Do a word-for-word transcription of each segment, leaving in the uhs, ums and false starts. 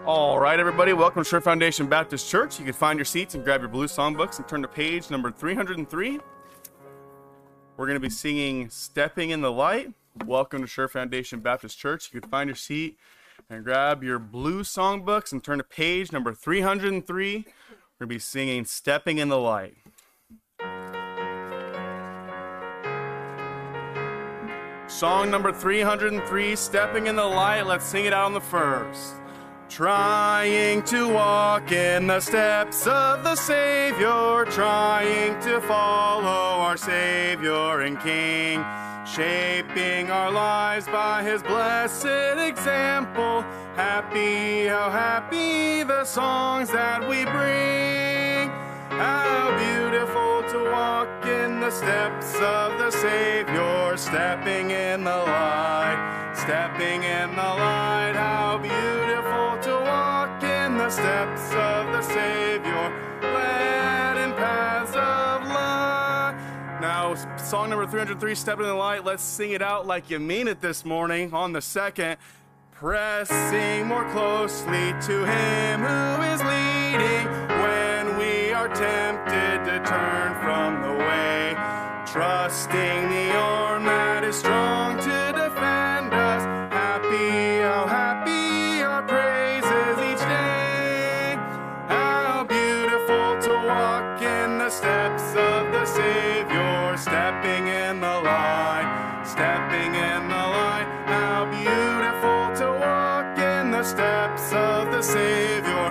All right, everybody, welcome to Sure Foundation Baptist Church. You can find your seats and grab your blue songbooks and turn to page number three hundred three. We're going to be singing Stepping in the Light. Welcome to Sure Foundation Baptist Church. You can find your seat and grab your blue songbooks and turn to page number three hundred three. We're going to be singing Stepping in the Light. Song number three hundred three, Stepping in the Light. Let's sing it out on the first. Trying to walk in the steps of the Savior, trying to follow our Savior and King, shaping our lives by His blessed example. Happy, how happy the songs that we bring. How beautiful to walk in the steps of the Savior, stepping in the light, stepping in the light. How beautiful to walk in the steps of the Savior, led in paths of light. Now, song number three hundred three, Stepping in the Light. Let's sing it out like you mean it this morning on the second. Pressing more closely to Him who is leading when we are tempted to turn from the way, trusting the arm that is strong to defend us. Happy, how happy our praises each day. How beautiful to walk in the steps of the Savior, stepping in the light, stepping in the light. How beautiful to walk in the steps of the Savior,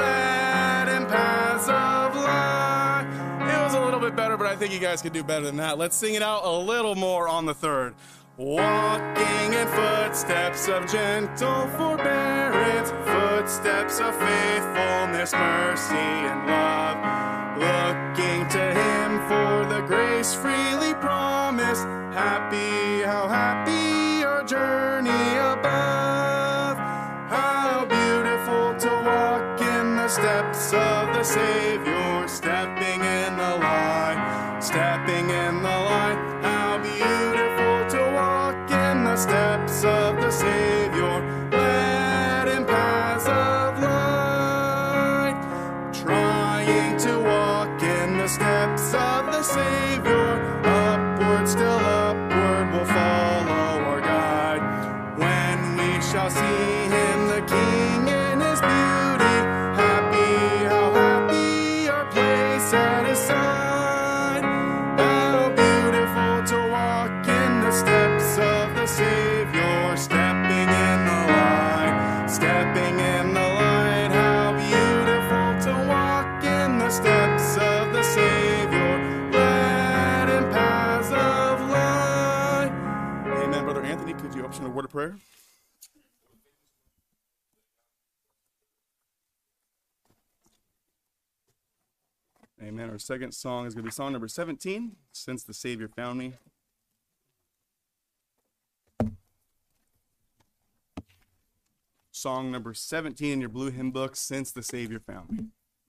led in paths of light. It was a little bit better, but I think you guys could do better than that. Let's sing it out a little more on the third. Walking in footsteps of gentle forbearance, footsteps of faithfulness, mercy, and love, looking to Him for the grace freely promised. Happy, how happy our journey above. How beautiful to walk in the steps of the Savior, stepping in the light, stepping in the light. How beautiful to walk in the steps of the Savior, led in paths of light. Trying to walk in the steps of the Savior, upward, still upward, we'll follow our guide. When we shall see Him, the King, in His beauty, happy, how happy our place at His side. How beautiful to walk in the steps of the Savior, stepping in the light, stepping in the light. How beautiful to walk in the steps of the Savior, led in paths of light. Amen. Brother Anthony, could you open a word of prayer? Amen. Our second song is going to be song number seventeen, Since the Savior Found Me. Song number seventeen in your blue hymn book, Since the Savior Found Me.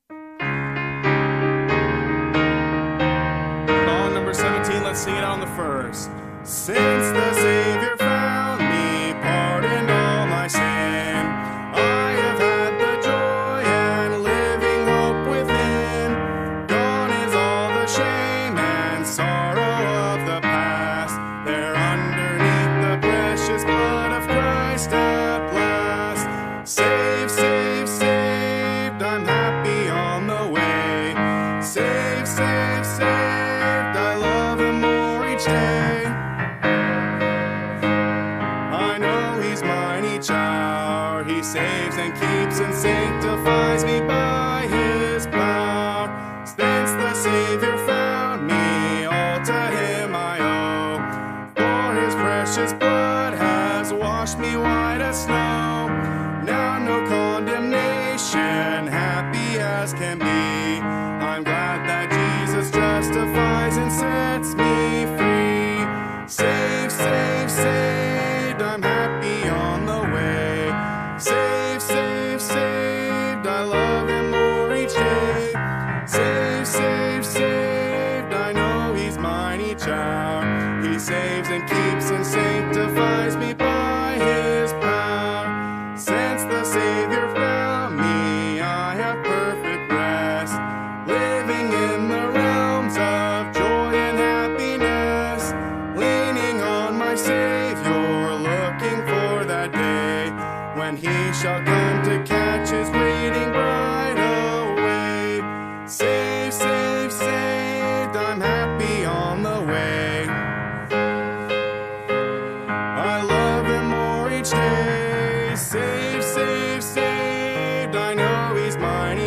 Song number seventeen, let's sing it on the first. Since the Savior found me, pardoned all my sin, I have had the joy and living hope within. Gone is all the shame and sorrow of the past. There underneath the precious blood of Christ at last. Saved, saved, saved, I'm happy on the way. Saved, saved, saved, I love Him more each day. I know He's mine each hour. He saves and keeps and sanctifies me by His power. Since the Savior found me, all to Him I owe. For His precious blood has washed me white as snow. Now no condemnation, happy as can be. I'm glad that Jesus justifies and sets me free. Saved, saved, saved, I'm happy on the way. Saved, saved, saved, I love Him more each day. Saved, saved, saved, I know He's mine each hour. He saves and keeps and sanctifies me by His power. Since the Savior found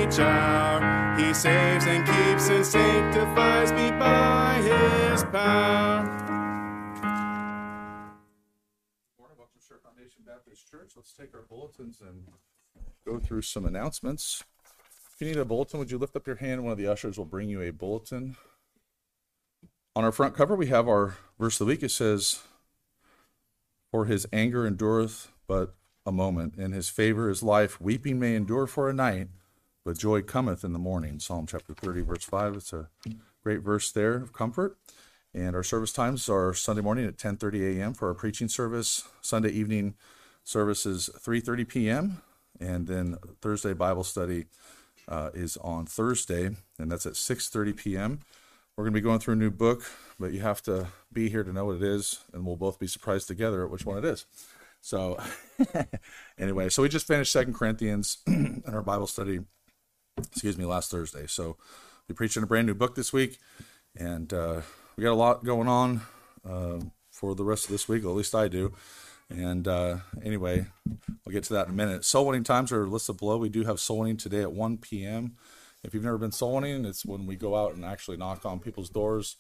each hour. He saves and keeps and sanctifies me by his power. Morning, welcome to Sure Foundation Baptist Church. Let's take our bulletins and go through some announcements. If you need a bulletin, would you lift up your hand? One of the ushers will bring you a bulletin. On our front cover, we have our verse of the week. It says, "For his anger endureth but a moment, in his favor is life. Weeping may endure for a night, but joy cometh in the morning." Psalm chapter thirty, verse five. It's a great verse there of comfort. And our service times are Sunday morning at ten thirty a.m. for our preaching service. Sunday evening service is three thirty p.m. And then Thursday Bible study uh, is on Thursday, and that's at six thirty p.m. We're going to be going through a new book, but you have to be here to know what it is, and we'll both be surprised together at which one it is. So anyway, so we just finished Second Corinthians in our Bible study, excuse me, last Thursday. So we're preaching a brand new book this week, and uh, we got a lot going on uh, for the rest of this week, at least I do. And uh, anyway, we'll get to that in a minute. Soul winning times are listed below. We do have soul winning today at one p.m. If you've never been soul winning, it's when we go out and actually knock on people's doors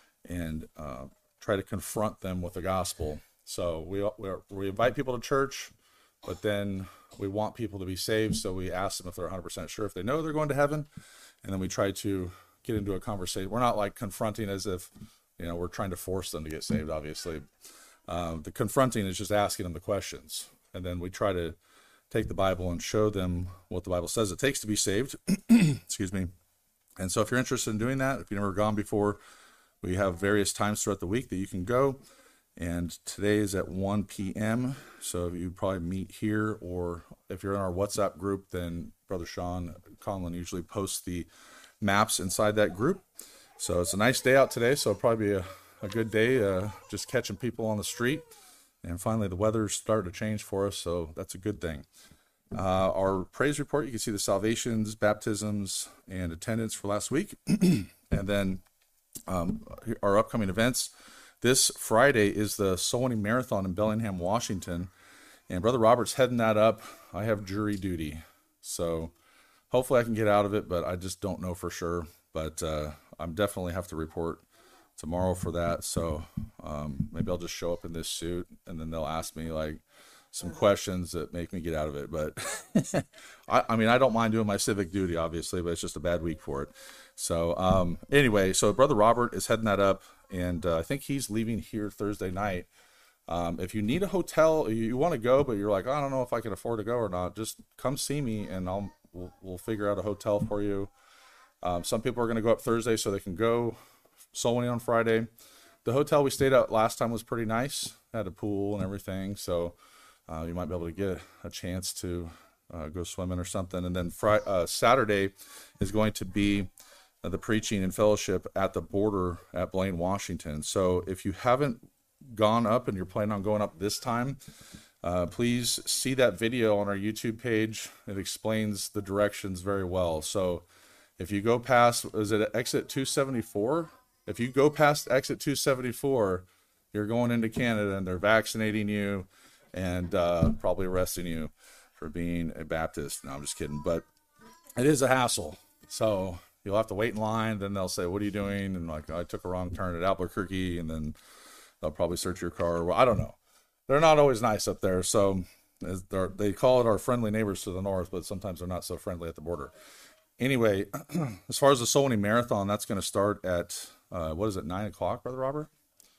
and uh, try to confront them with the gospel. So we we invite people to church, but then we want people to be saved. So we ask them if they're one hundred percent sure if they know they're going to heaven, and then we try to get into a conversation. We're not like confronting as if, you know, we're trying to force them to get saved. Obviously, uh, the confronting is just asking them the questions, and then we try to take the Bible and show them what the Bible says it takes to be saved. Excuse me. And so if you're interested in doing that, if you've never gone before, we have various times throughout the week that you can go. And today is at one p.m. So you probably meet here, or if you're in our WhatsApp group, then Brother Sean Conlon usually posts the maps inside that group. So it's a nice day out today, so it'll probably be a, a good day, uh, just catching people on the street. And finally, the weather's started to change for us, so that's a good thing. Uh, our praise report, you can see the salvations, baptisms, and attendance for last week. And then um, our upcoming events. This Friday is the Soul Winning Marathon in Bellingham, Washington, and Brother Robert's heading that up. I have jury duty, so hopefully I can get out of it, but I just don't know for sure. But uh, I'm definitely have to report tomorrow for that, so um, maybe I'll just show up in this suit, and then they'll ask me like some questions that make me get out of it. But I, I mean, I don't mind doing my civic duty, obviously, but it's just a bad week for it. So um, anyway, so Brother Robert is heading that up. And uh, I think he's leaving here Thursday night. Um, if you need a hotel, you, you want to go, but you're like, I don't know if I can afford to go or not, just come see me, and I'll we'll, we'll figure out a hotel for you. Um, some people are going to go up Thursday so they can go soul winning on Friday. The hotel we stayed at last time was pretty nice. Had a pool and everything, so uh, you might be able to get a chance to uh, go swimming or something. And then Friday, uh, Saturday is going to be the preaching and fellowship at the border at Blaine, Washington. So if you haven't gone up and you're planning on going up this time, uh, please see that video on our YouTube page. It explains the directions very well. So if you go past, is it exit two seventy-four? If you go past exit two seventy-four, you're going into Canada, and they're vaccinating you and uh, probably arresting you for being a Baptist. No, I'm just kidding. But it is a hassle. So you'll have to wait in line. Then they'll say, "What are you doing?" And like, I took a wrong turn at Albuquerque, and then they'll probably search your car. Well, I don't know. They're not always nice up there. So they call it our friendly neighbors to the north, but sometimes they're not so friendly at the border. Anyway, as far as the Soul Winning Marathon, that's going to start at, uh, what is it, nine o'clock, Brother Robert?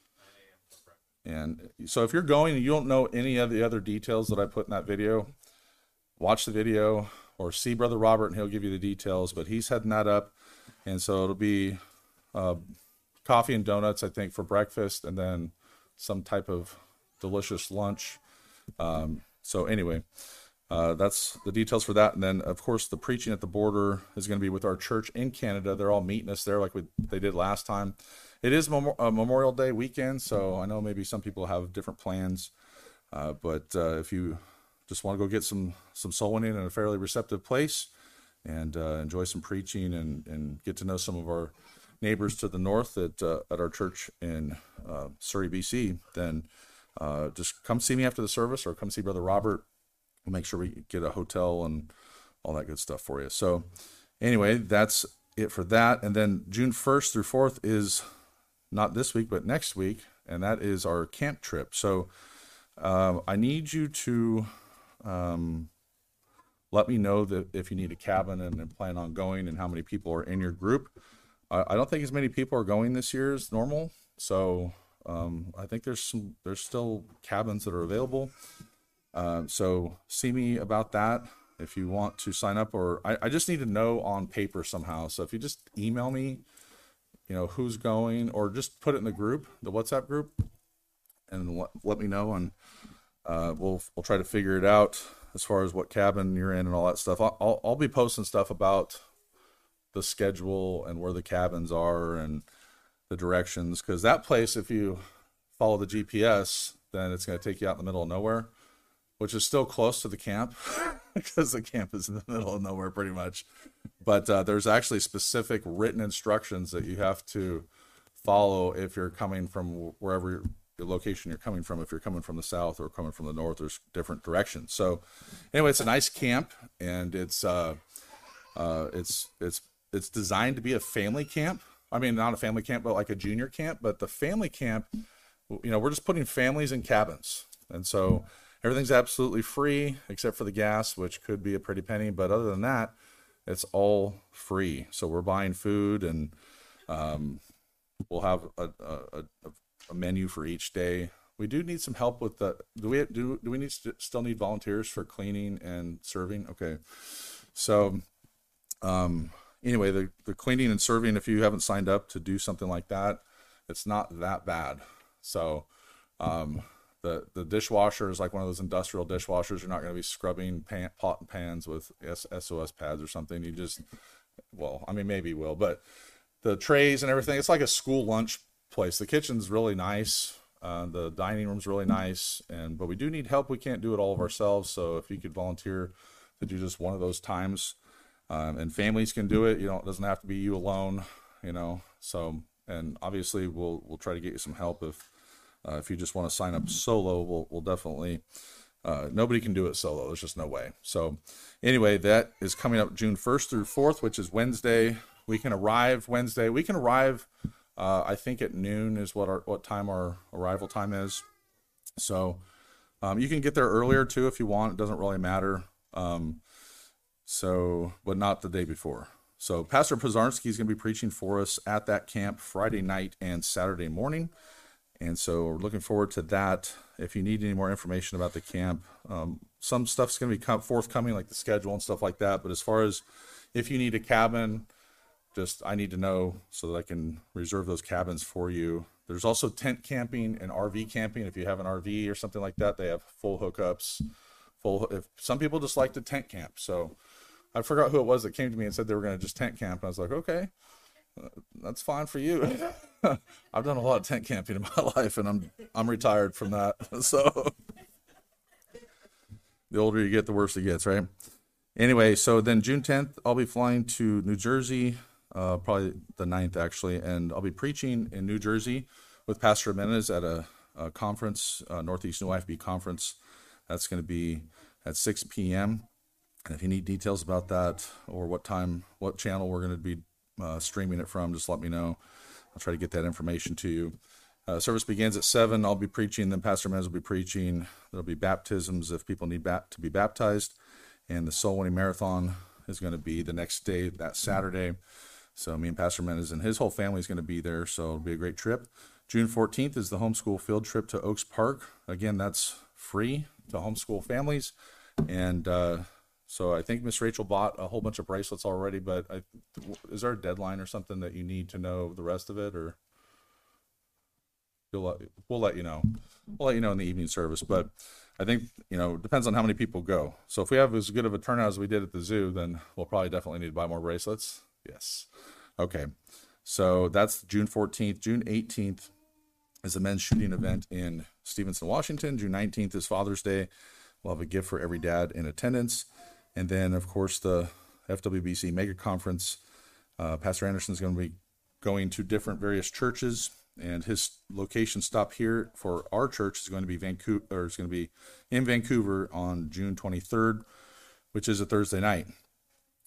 And so if you're going and you don't know any of the other details that I put in that video, watch the video or see Brother Robert, and he'll give you the details. But he's heading that up. And so it'll be uh, coffee and donuts, I think, for breakfast, and then some type of delicious lunch. Um, so anyway, uh, that's the details for that. And then, of course, the preaching at the border is going to be with our church in Canada. They're all meeting us there like we, they did last time. It is Mem- uh, Memorial Day weekend, so I know maybe some people have different plans. Uh, but uh, if you just want to go get some, some soul winning in a fairly receptive place and uh, enjoy some preaching and, and get to know some of our neighbors to the north at, uh, at our church in uh, Surrey, B C, then uh, just come see me after the service or come see Brother Robert. We'll make sure we get a hotel and all that good stuff for you. So anyway, that's it for that. And then June first through fourth is not this week, but next week. And that is our camp trip. So um, I need you to um, let me know that if you need a cabin and, and plan on going and how many people are in your group. I, I don't think as many people are going this year as normal. So um, I think there's some, there's still cabins that are available. Uh, so see me about that if you want to sign up, or I, I just need to know on paper somehow. So if you just email me, you know, who's going, or just put it in the group, the WhatsApp group, and let, let me know, and uh, we'll we'll try to figure it out as far as what cabin you're in and all that stuff. I'll I'll, I'll be posting stuff about the schedule and where the cabins are and the directions, because that place, if you follow the G P S, then it's going to take you out in the middle of nowhere, which is still close to the camp because the camp is in the middle of nowhere pretty much. But uh, there's actually specific written instructions that you have to follow if you're coming from wherever you're, the location you're coming from. If you're coming from the south or coming from the north, there's different directions. So anyway, it's a nice camp, and it's uh, uh, it's it's it's designed to be a family camp. I mean, not a family camp, but like a junior camp. But the family camp, you know, we're just putting families in cabins, and so everything's absolutely free except for the gas, which could be a pretty penny. But other than that, it's all free. So we're buying food, and um, we'll have a, a, a menu for each day. We do need some help with the, do we do, do we need st- still need volunteers for cleaning and serving? Okay. So um, anyway, the, the cleaning and serving, if you haven't signed up to do something like that, it's not that bad. So um, The the dishwasher is like one of those industrial dishwashers. You're not going to be scrubbing pan, pot and pans with S O S pads or something. You just, well, I mean, maybe you will, but the trays and everything, it's like a school lunch place. The kitchen's really nice. Uh, the dining room's really nice. And, but we do need help. We can't do it all of ourselves. So if you could volunteer to do just one of those times, um, and families can do it, you know, it doesn't have to be you alone, you know, so, and obviously we'll, we'll try to get you some help if, Uh, if you just want to sign up solo, we'll, we'll definitely, uh, nobody can do it solo. There's just no way. So anyway, that is coming up June first through fourth, which is Wednesday. We can arrive Wednesday. We can arrive, uh, I think at noon is what our, what time our arrival time is. So um, you can get there earlier too, if you want. It doesn't really matter. Um, so, but not the day before. So Pastor Pozarski is going to be preaching for us at that camp Friday night and Saturday morning. And so we're looking forward to that. If you need any more information about the camp, um, some stuff's going to be forthcoming, like the schedule and stuff like that. But as far as if you need a cabin, just I need to know so that I can reserve those cabins for you. There's also tent camping and R V camping. If you have an R V or something like that, they have full hookups. Full. If some people just like to tent camp. So I forgot who it was that came to me and said they were going to just tent camp. And I was like, okay, that's fine for you. I've done a lot of tent camping in my life, and I'm I'm retired from that. So the older you get, the worse it gets, right? Anyway, so then June tenth, I'll be flying to New Jersey, uh, probably the ninth actually, and I'll be preaching in New Jersey with Pastor Jimenez at a, a conference, uh, Northeast New I F B conference. That's going to be at six p.m. And if you need details about that or what time, what channel we're going to be uh, streaming it from, just let me know. I'll try to get that information to you. Uh, service begins at seven. I'll be preaching. Then Pastor Menz will be preaching. There'll be baptisms if people need bat- to be baptized. And the soul winning marathon is going to be the next day, that Saturday. So me and Pastor Menz and his whole family is going to be there. So it'll be a great trip. June fourteenth is the homeschool field trip to Oaks Park. Again, that's free to homeschool families. And uh, so I think Miss Rachel bought a whole bunch of bracelets already, but I, is there a deadline or something that you need to know the rest of it, or you'll let, we'll let you know. We'll let you know in the evening service, but I think, you know, it depends on how many people go. So if we have as good of a turnout as we did at the zoo, then we'll probably definitely need to buy more bracelets. Yes. Okay. So that's June fourteenth. June eighteenth is a men's shooting event in Stevenson, Washington. June nineteenth is Father's Day. We'll have a gift for every dad in attendance. And then, of course, the F W B C Mega Conference. Uh, Pastor Anderson is going to be going to different various churches, and his location stop here for our church is going to be Vancouver, or it's going to be in Vancouver on June twenty-third, which is a Thursday night.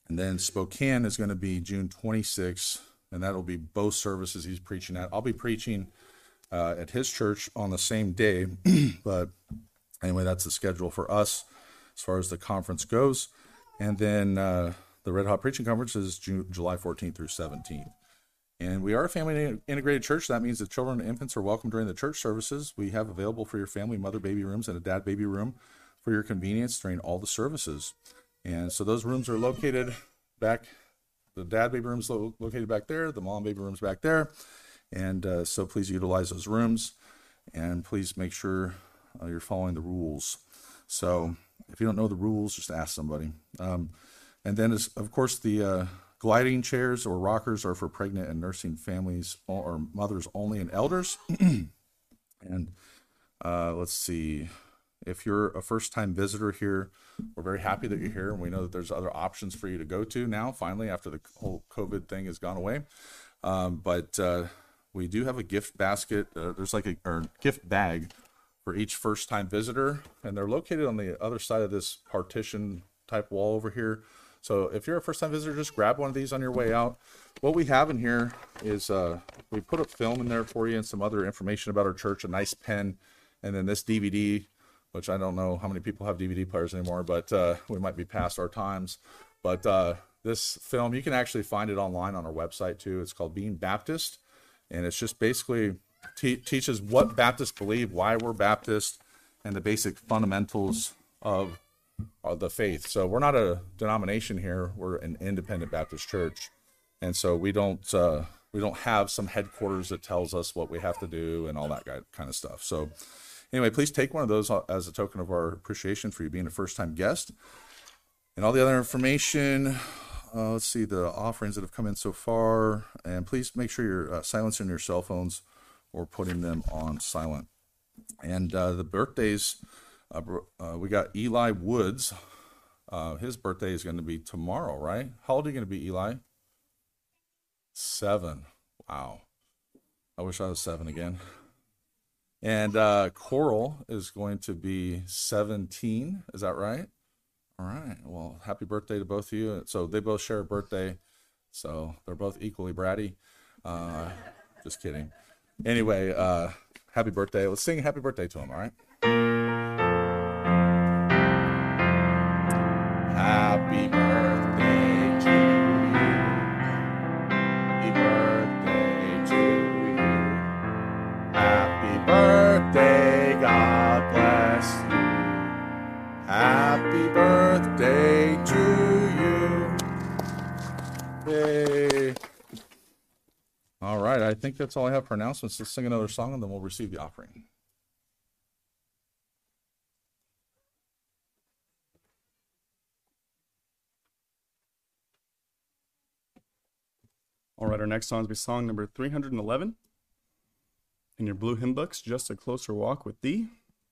And then Spokane is going to be June twenty-sixth, and that'll be both services he's preaching at. I'll be preaching uh, at his church on the same day, but anyway, that's the schedule for us as far as the conference goes. And then uh, the Red Hot Preaching Conference is June, July fourteenth through seventeenth. And we are a family integrated church. That means that children and infants are welcome during the church services. We have available for your family mother baby rooms and a dad baby room for your convenience during all the services. And so those rooms are located back, the dad baby room's lo- located back there, the mom baby room's back there. And uh, so please utilize those rooms, and please make sure uh, you're following the rules. So if you don't know the rules, just ask somebody. Um, and then, is, of course, the uh, gliding chairs or rockers are for pregnant and nursing families or mothers only and elders. And uh, let's see, if you're a first-time visitor here, we're very happy that you're here, and we know that there's other options for you to go to now, finally, after the whole COVID thing has gone away. Um, but uh, we do have a gift basket. Uh, there's like a or gift bag for each first-time visitor, and they're located on the other side of this partition type wall over here. So if you're a first-time visitor, just grab one of these on your way out. What we have in here is uh, we put a film in there for you and some other information about our church, a nice pen, and then this D V D, which I don't know how many people have D V D players anymore, but uh, we might be past our times. But uh, this film, you can actually find it online on our website too. It's called Being Baptist, and it's just basically te- teaches what Baptists believe, why we're Baptist, and the basic fundamentals of of the faith. So we're not a denomination here. We're an independent Baptist church. And so we don't uh, we don't have some headquarters that tells us what we have to do and all that kind of stuff. So anyway, please take one of those as a token of our appreciation for you being a first-time guest. And all the other information, uh, let's see, the offerings that have come in so far. And please make sure you're uh, silencing your cell phones or putting them on silent. And uh, the birthdays, Uh, uh, we got Eli Woods. Uh, his birthday is going to be tomorrow, right? How old are you going to be, Eli? Seven. Wow. I wish I was seven again. And uh, Coral is going to be seventeen. Is that right? All right. Well, happy birthday to both of you. So they both share a birthday. So they're both equally bratty. Uh, just kidding. Anyway, uh, happy birthday. Let's sing happy birthday to him, all right? Happy birthday to you. Happy birthday to you. Happy birthday, God bless you. Happy birthday to you. Yay. All right, I think that's all I have for announcements. Let's sing another song and then we'll receive the offering. All right, our next song will be song number three hundred eleven. In your blue hymn books, Just a Closer Walk with Thee.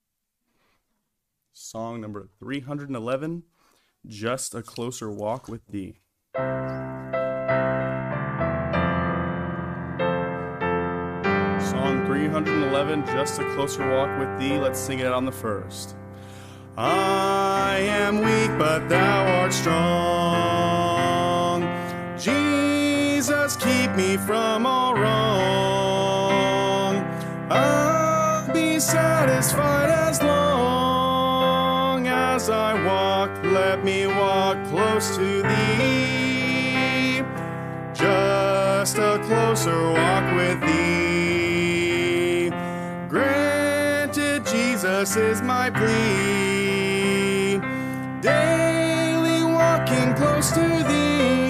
Song number three hundred eleven, Just a Closer Walk with Thee. Song three hundred eleven, Just a Closer Walk with Thee. Let's sing it on the first. I am weak, but thou art strong. Jesus, keep me from all wrong. I'll be satisfied as long as I walk. Let me walk close to thee. Just a closer walk with thee. Granted, Jesus is my plea. Daily walking close to thee.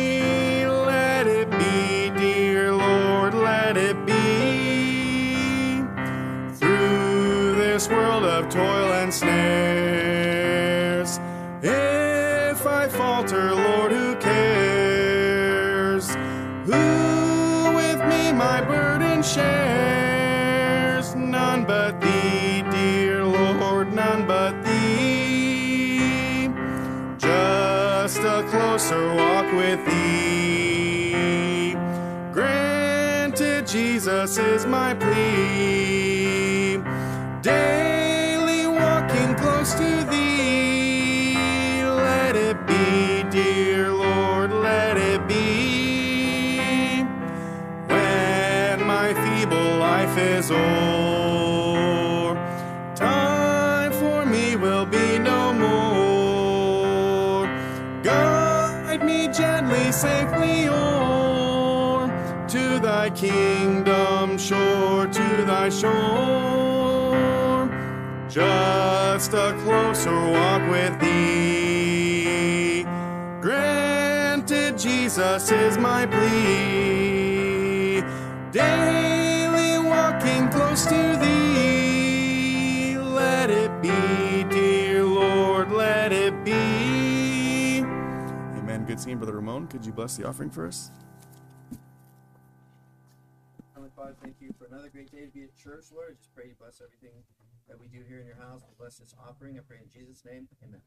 World of toil and snares. If I falter, Lord, who cares? Who with me my burden shares? None but thee, dear Lord, none but thee. Just a closer walk with thee. Granted, Jesus is my plea. Daily walking close to thee. Let it be, dear Lord. life is o'er. Time for me will be no more. Guide me gently, safely o'er to thy kingdom shore, to thy shore. Just a closer walk with thee, granted, Jesus is my plea. Daily walking close to thee, let it be, dear Lord, let it be. Amen. Good singing, Brother Ramon. Could you bless the offering for us? Heavenly Father, thank you for another great day to be at church, Lord. I just pray you bless everything that we do here in your house. We bless this offering. I pray in Jesus' name. Amen.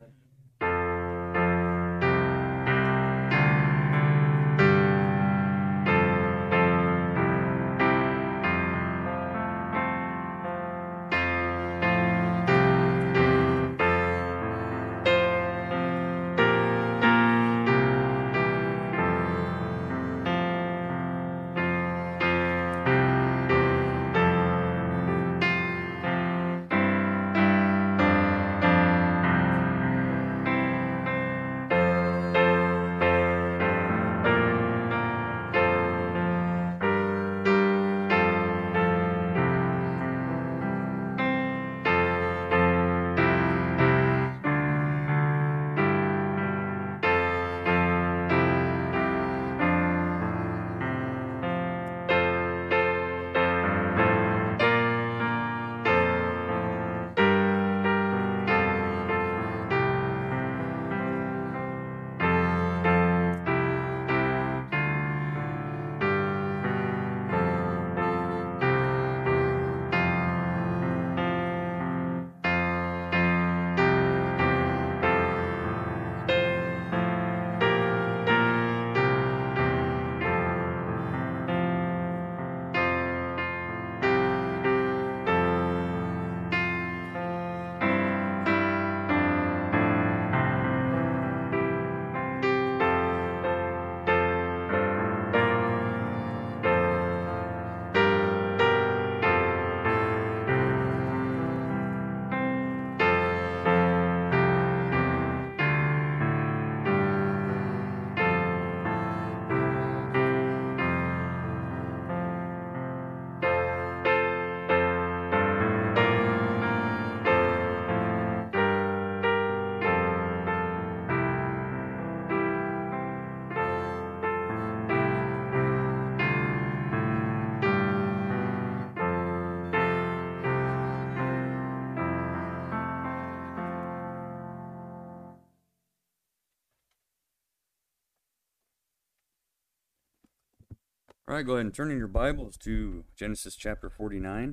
All right, go ahead and turn in your Bibles to Genesis chapter forty-nine.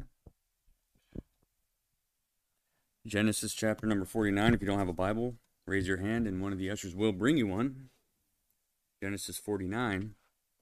Genesis chapter number forty-nine. If you don't have a Bible, raise your hand and one of the ushers will bring you one. Genesis forty-nine.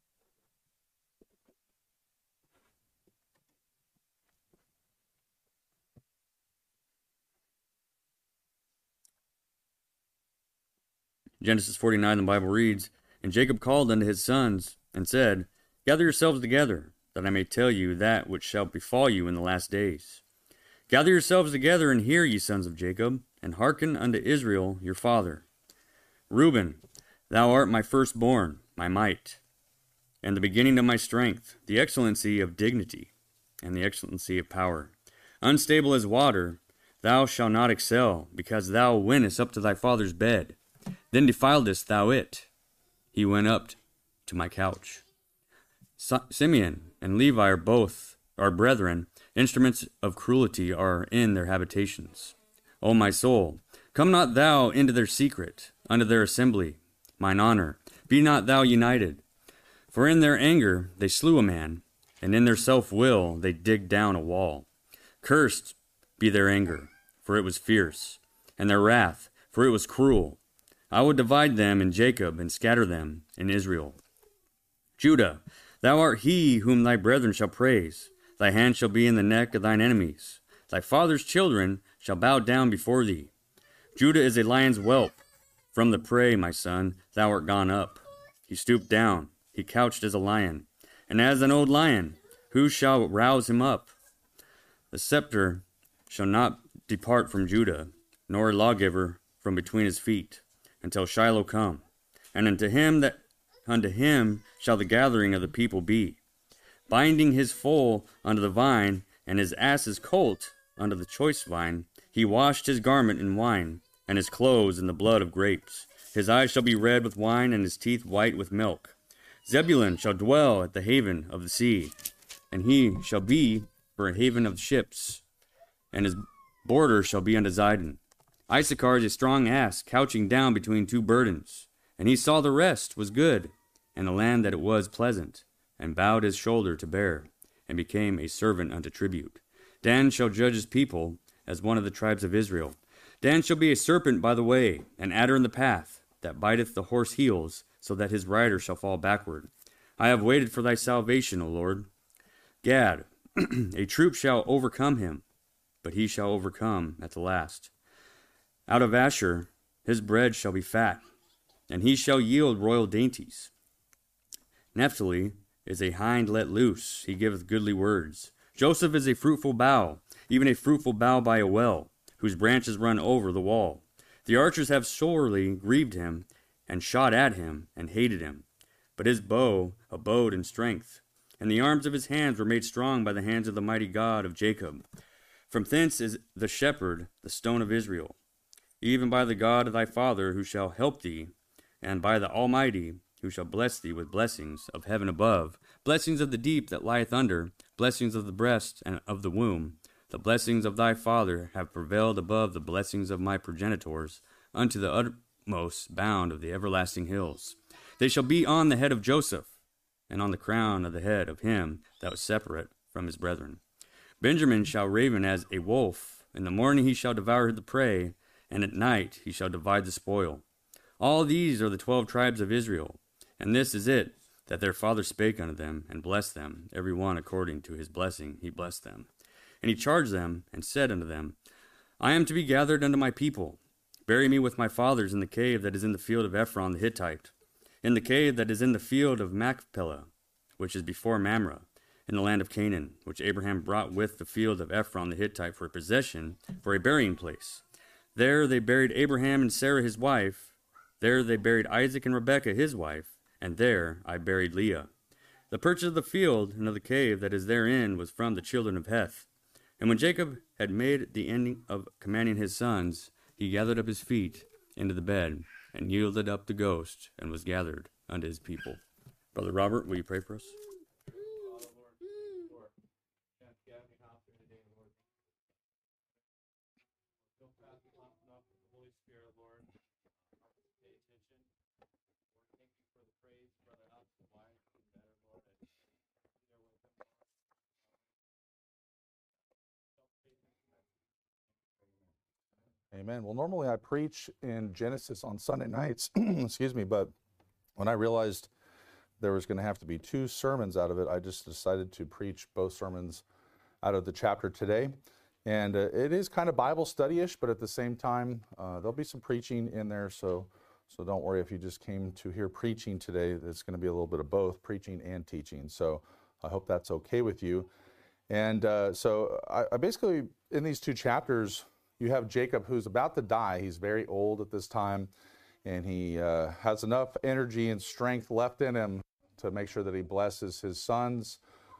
Genesis forty-nine, the Bible reads, "And Jacob called unto his sons, and said, Gather yourselves together, that I may tell you that which shall befall you in the last days. Gather yourselves together, and hear, ye sons of Jacob, and hearken unto Israel your father. Reuben, thou art my firstborn, my might, and the beginning of my strength, the excellency of dignity, and the excellency of power. Unstable as water, thou shalt not excel, because thou wentest up to thy father's bed. Then defiledest thou it. He went up to my couch. Simeon and Levi are both our brethren. Instruments of cruelty are in their habitations. O my soul, come not thou into their secret, unto their assembly, mine honor. Be not thou united. For in their anger they slew a man, and in their self-will they digged down a wall. Cursed be their anger, for it was fierce, and their wrath, for it was cruel. I will divide them in Jacob, and scatter them in Israel. Judah, thou art he whom thy brethren shall praise. Thy hand shall be in the neck of thine enemies. Thy father's children shall bow down before thee. Judah is a lion's whelp. From the prey, my son, thou art gone up. He stooped down. He couched as a lion. And as an old lion, Who shall rouse him up? The scepter shall not depart from Judah, nor a lawgiver from between his feet, until Shiloh come. And unto him that unto him shall the gathering of the people be, binding his foal unto the vine, and his ass's colt unto the choice vine. He washed his garment in wine, and his clothes in the blood of grapes. His eyes shall be red with wine, and his teeth white with milk. Zebulun shall dwell at the haven of the sea, and he shall be for a haven of ships, and his border shall be unto Zidon. Issachar is a strong ass, couching down between two burdens. And he saw the rest was good, and the land that it was pleasant, and bowed his shoulder to bear, and became a servant unto tribute. Dan shall judge his people as one of the tribes of Israel. Dan shall be a serpent by the way, an adder in the path, that biteth the horse heels, so that his rider shall fall backward. I have waited for thy salvation, O Lord. Gad, a troop shall overcome him, but he shall overcome at the last. Out of Asher his bread shall be fat, and he shall yield royal dainties. Naphtali is a hind let loose, he giveth goodly words. Joseph is a fruitful bough, even a fruitful bough by a well, whose branches run over the wall. The archers have sorely grieved him, and shot at him, and hated him. But his bow abode in strength, and the arms of his hands were made strong by the hands of the mighty God of Jacob. From thence is the shepherd, the stone of Israel, even by the God of thy father, who shall help thee, and by the Almighty, who shall bless thee with blessings of heaven above, blessings of the deep that lieth under, blessings of the breast and of the womb. The blessings of thy father have prevailed above the blessings of my progenitors, unto the utmost bound of the everlasting hills. They shall be on the head of Joseph, and on the crown of the head of him that was separate from his brethren. Benjamin shall raven as a wolf. In the morning he shall devour the prey, and at night he shall divide the spoil. All these are the twelve tribes of Israel, and this is it, that their father spake unto them, and blessed them, every one according to his blessing he blessed them. And he charged them, and said unto them, I am to be gathered unto my people. Bury me with my fathers in the cave that is in the field of Ephron the Hittite, in the cave that is in the field of Machpelah, which is before Mamre, in the land of Canaan, which Abraham brought with the field of Ephron the Hittite for a possession, for a burying place. There they buried Abraham and Sarah his wife. There they buried Isaac and Rebekah his wife, and there I buried Leah. The purchase of the field and of the cave that is therein was from the children of Heth. And when Jacob had made the ending of commanding his sons, he gathered up his feet into the bed, and yielded up the ghost, and was gathered unto his people. Brother Robert, will you pray for us? Amen. Well, normally I preach in Genesis on Sunday nights, excuse me, but when I realized there was going to have to be two sermons out of it, I just decided to preach both sermons out of the chapter today. And uh, it is kind of Bible study-ish, but at the same time, uh, there'll be some preaching in there, so so don't worry if you just came to hear preaching today. It's going to be a little bit of both, preaching and teaching. So I hope that's okay with you. And uh, so I, I basically, in these two chapters, you have Jacob who's about to die. He's very old at this time, and he uh, has enough energy and strength left in him to make sure that he blesses his sons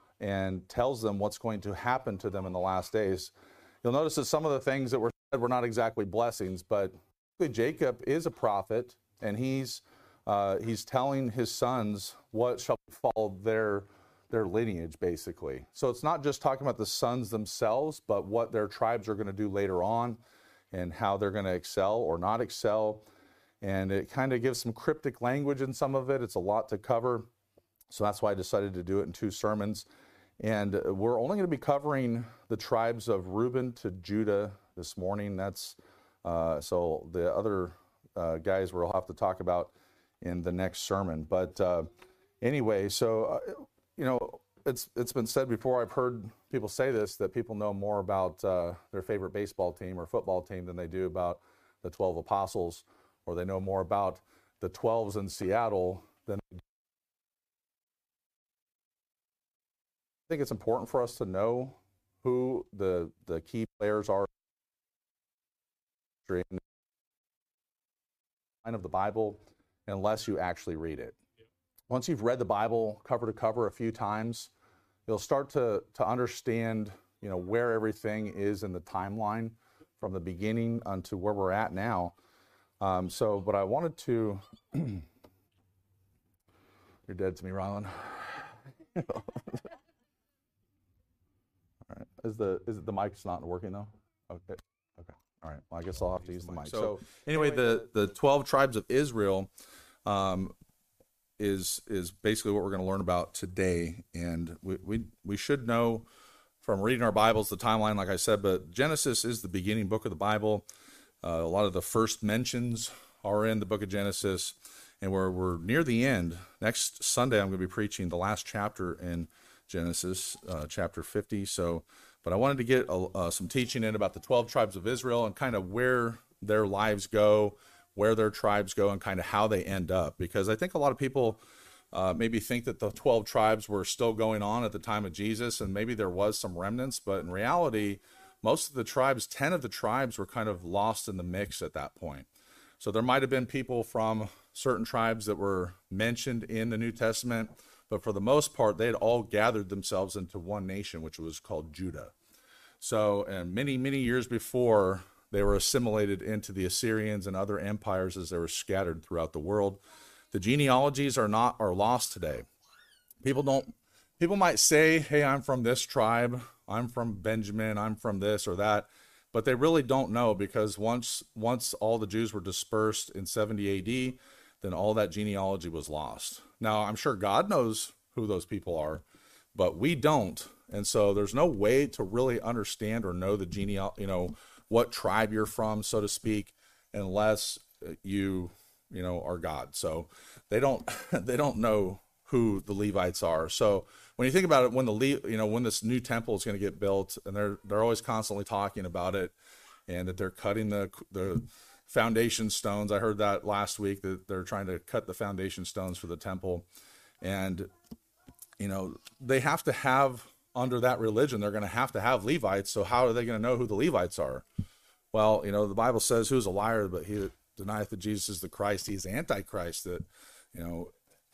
and tells them what's going to happen to them in the last days. You'll notice that some of the things that were said were not exactly blessings, but Jacob is a prophet, and he's uh, he's telling his sons what shall befall their their lineage, basically. So it's not just talking about the sons themselves, but what their tribes are going to do later on and how they're going to excel or not excel. And it kind of gives some cryptic language in some of it. It's a lot to cover. So that's why I decided to do it in two sermons. And we're only going to be covering the tribes of Reuben to Judah this morning. That's uh, so the other uh, guys we'll have to talk about in the next sermon. But uh, anyway, so uh, you know, it's it's been said before. I've heard people say this, that people know more about uh, their favorite baseball team or football team than they do about the twelve apostles, or they know more about the twelves in Seattle than think it's important for us to know who the the key players are in the line of the Bible unless you actually read it. Once you've read the Bible cover to cover a few times, you'll start to to understand, you know, where everything is in the timeline from the beginning unto where we're at now. Um, so, but I wanted to. You're dead to me, Rylan. All right. Is the is it the mic's not working though? Okay. Okay. All right. Well, I guess I'll have to use the mic. So anyway, the the twelve tribes of Israel um, is is basically what we're going to learn about today, and we we we should know from reading our Bibles the timeline, like I said. But Genesis is the beginning book of the Bible. Uh, a lot of the first mentions are in the book of Genesis. And we're, we're near the end. Next Sunday, I'm going to be preaching the last chapter in Genesis, uh, chapter fifty. So, but I wanted to get a, uh, some teaching in about the twelve tribes of Israel and kind of where their lives go, where their tribes go, and kind of how they end up. Because I think a lot of people uh, maybe think that the twelve tribes were still going on at the time of Jesus, and maybe there was some remnants. But in reality, most of the tribes, ten of the tribes, were kind of lost in the mix at that point. So there might have been people from certain tribes that were mentioned in the New Testament, but for the most part, they had all gathered themselves into one nation, which was called Judah. So, and many, many years before, they were assimilated into the Assyrians and other empires as they were scattered throughout the world. The genealogies are not are lost today. People don't. People might say, "Hey, I'm from this tribe. I'm from Benjamin. I'm from this or that." But they really don't know, because once once all the Jews were dispersed in seventy A D, then all that genealogy was lost. Now, I'm sure God knows who those people are, but we don't. And so there's no way to really understand or know the genealogy, you know, what tribe you're from, so to speak, unless you, you know, are God. So they don't they don't know who the Levites are. So when you think about it, when the Le- you know when this new temple is going to get built, and they're they're always constantly talking about it, and that they're cutting the the foundation stones. I heard that last week, that they're trying to cut the foundation stones for the temple, and you know they have to have, under that religion, they're going to have to have Levites. So how are they going to know who the Levites are? Well, you know the Bible says, "Who's a liar but he that denieth that Jesus is the Christ? He's Antichrist." That you know,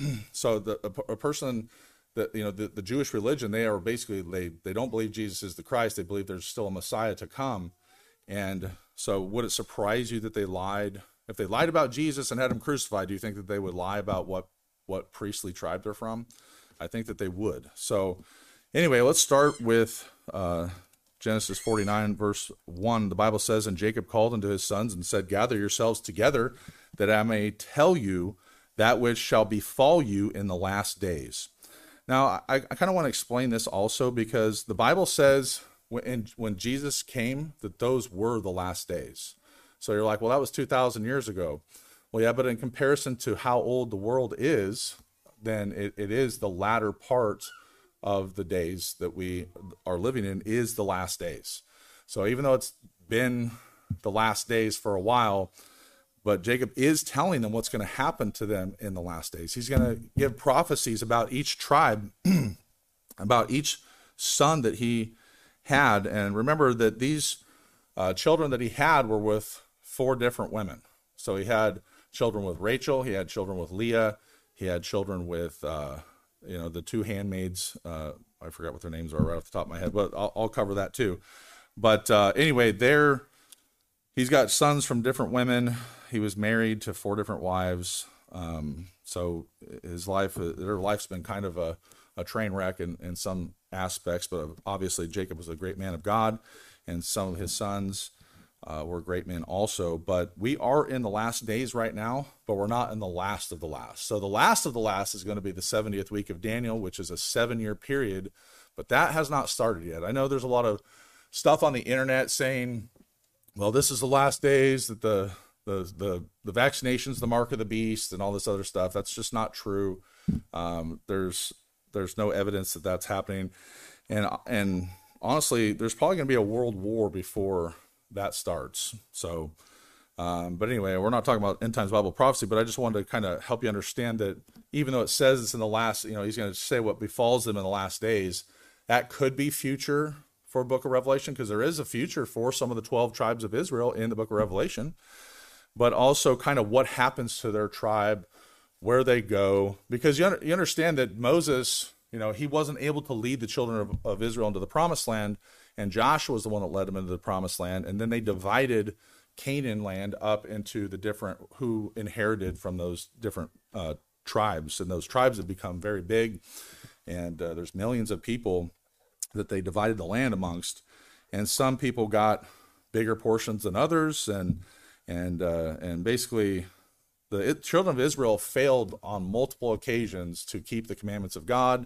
so the a, a person. That, you know, the, the Jewish religion, they are basically, they, they don't believe Jesus is the Christ. They believe there's still a Messiah to come. And so would it surprise you that they lied? If they lied about Jesus and had him crucified, do you think that they would lie about what, what priestly tribe they're from? I think that they would. So anyway, let's start with uh, Genesis forty-nine, verse one. The Bible says, "And Jacob called unto his sons and said, Gather yourselves together, that I may tell you that which shall befall you in the last days." Now, I, I kind of want to explain this also, because the Bible says when, when Jesus came that those were the last days. So you're like, well, that was two thousand years ago. Well, yeah, but in comparison to how old the world is, then it, it is the latter part of the days that we are living in is the last days. So even though it's been the last days for a while, but Jacob is telling them what's going to happen to them in the last days. He's going to give prophecies about each tribe, about each son that he had. And remember that these uh, children that he had were with four different women. So he had children with Rachel, he had children with Leah, he had children with, uh, you know, the two handmaids. Uh, I forgot what their names are right off the top of my head, but I'll, I'll cover that too. But uh, anyway, they're, he's got sons from different women. He was married to four different wives. Um, so his life, their life's been kind of a, a train wreck in, in some aspects, but obviously Jacob was a great man of God, and some of his sons uh, were great men also. But we are in the last days right now, but we're not in the last of the last. So the last of the last is going to be the seventieth week of Daniel, which is a seven-year period, but that has not started yet. I know there's a lot of stuff on the internet saying, well, this is the last days, that the the the the vaccination's the mark of the beast and all this other stuff. That's just not true. Um, there's there's no evidence that that's happening, and and honestly, there's probably going to be a world war before that starts. So, um, but anyway, we're not talking about end times Bible prophecy, but I just wanted to kind of help you understand that even though it says it's in the last, you know, he's going to say what befalls them in the last days, that could be future for book of Revelation, because there is a future for some of the twelve tribes of Israel in the book of Revelation, but also kind of what happens to their tribe, where they go, because you, under, you understand that Moses, you know, he wasn't able to lead the children of, of Israel into the promised land, and Joshua was the one that led them into the promised land, and then they divided Canaan land up into the different, who inherited from those different uh, tribes, and those tribes have become very big, and uh, there's millions of people that they divided the land amongst, and some people got bigger portions than others, and and uh, and basically the it, children of Israel failed on multiple occasions to keep the commandments of God,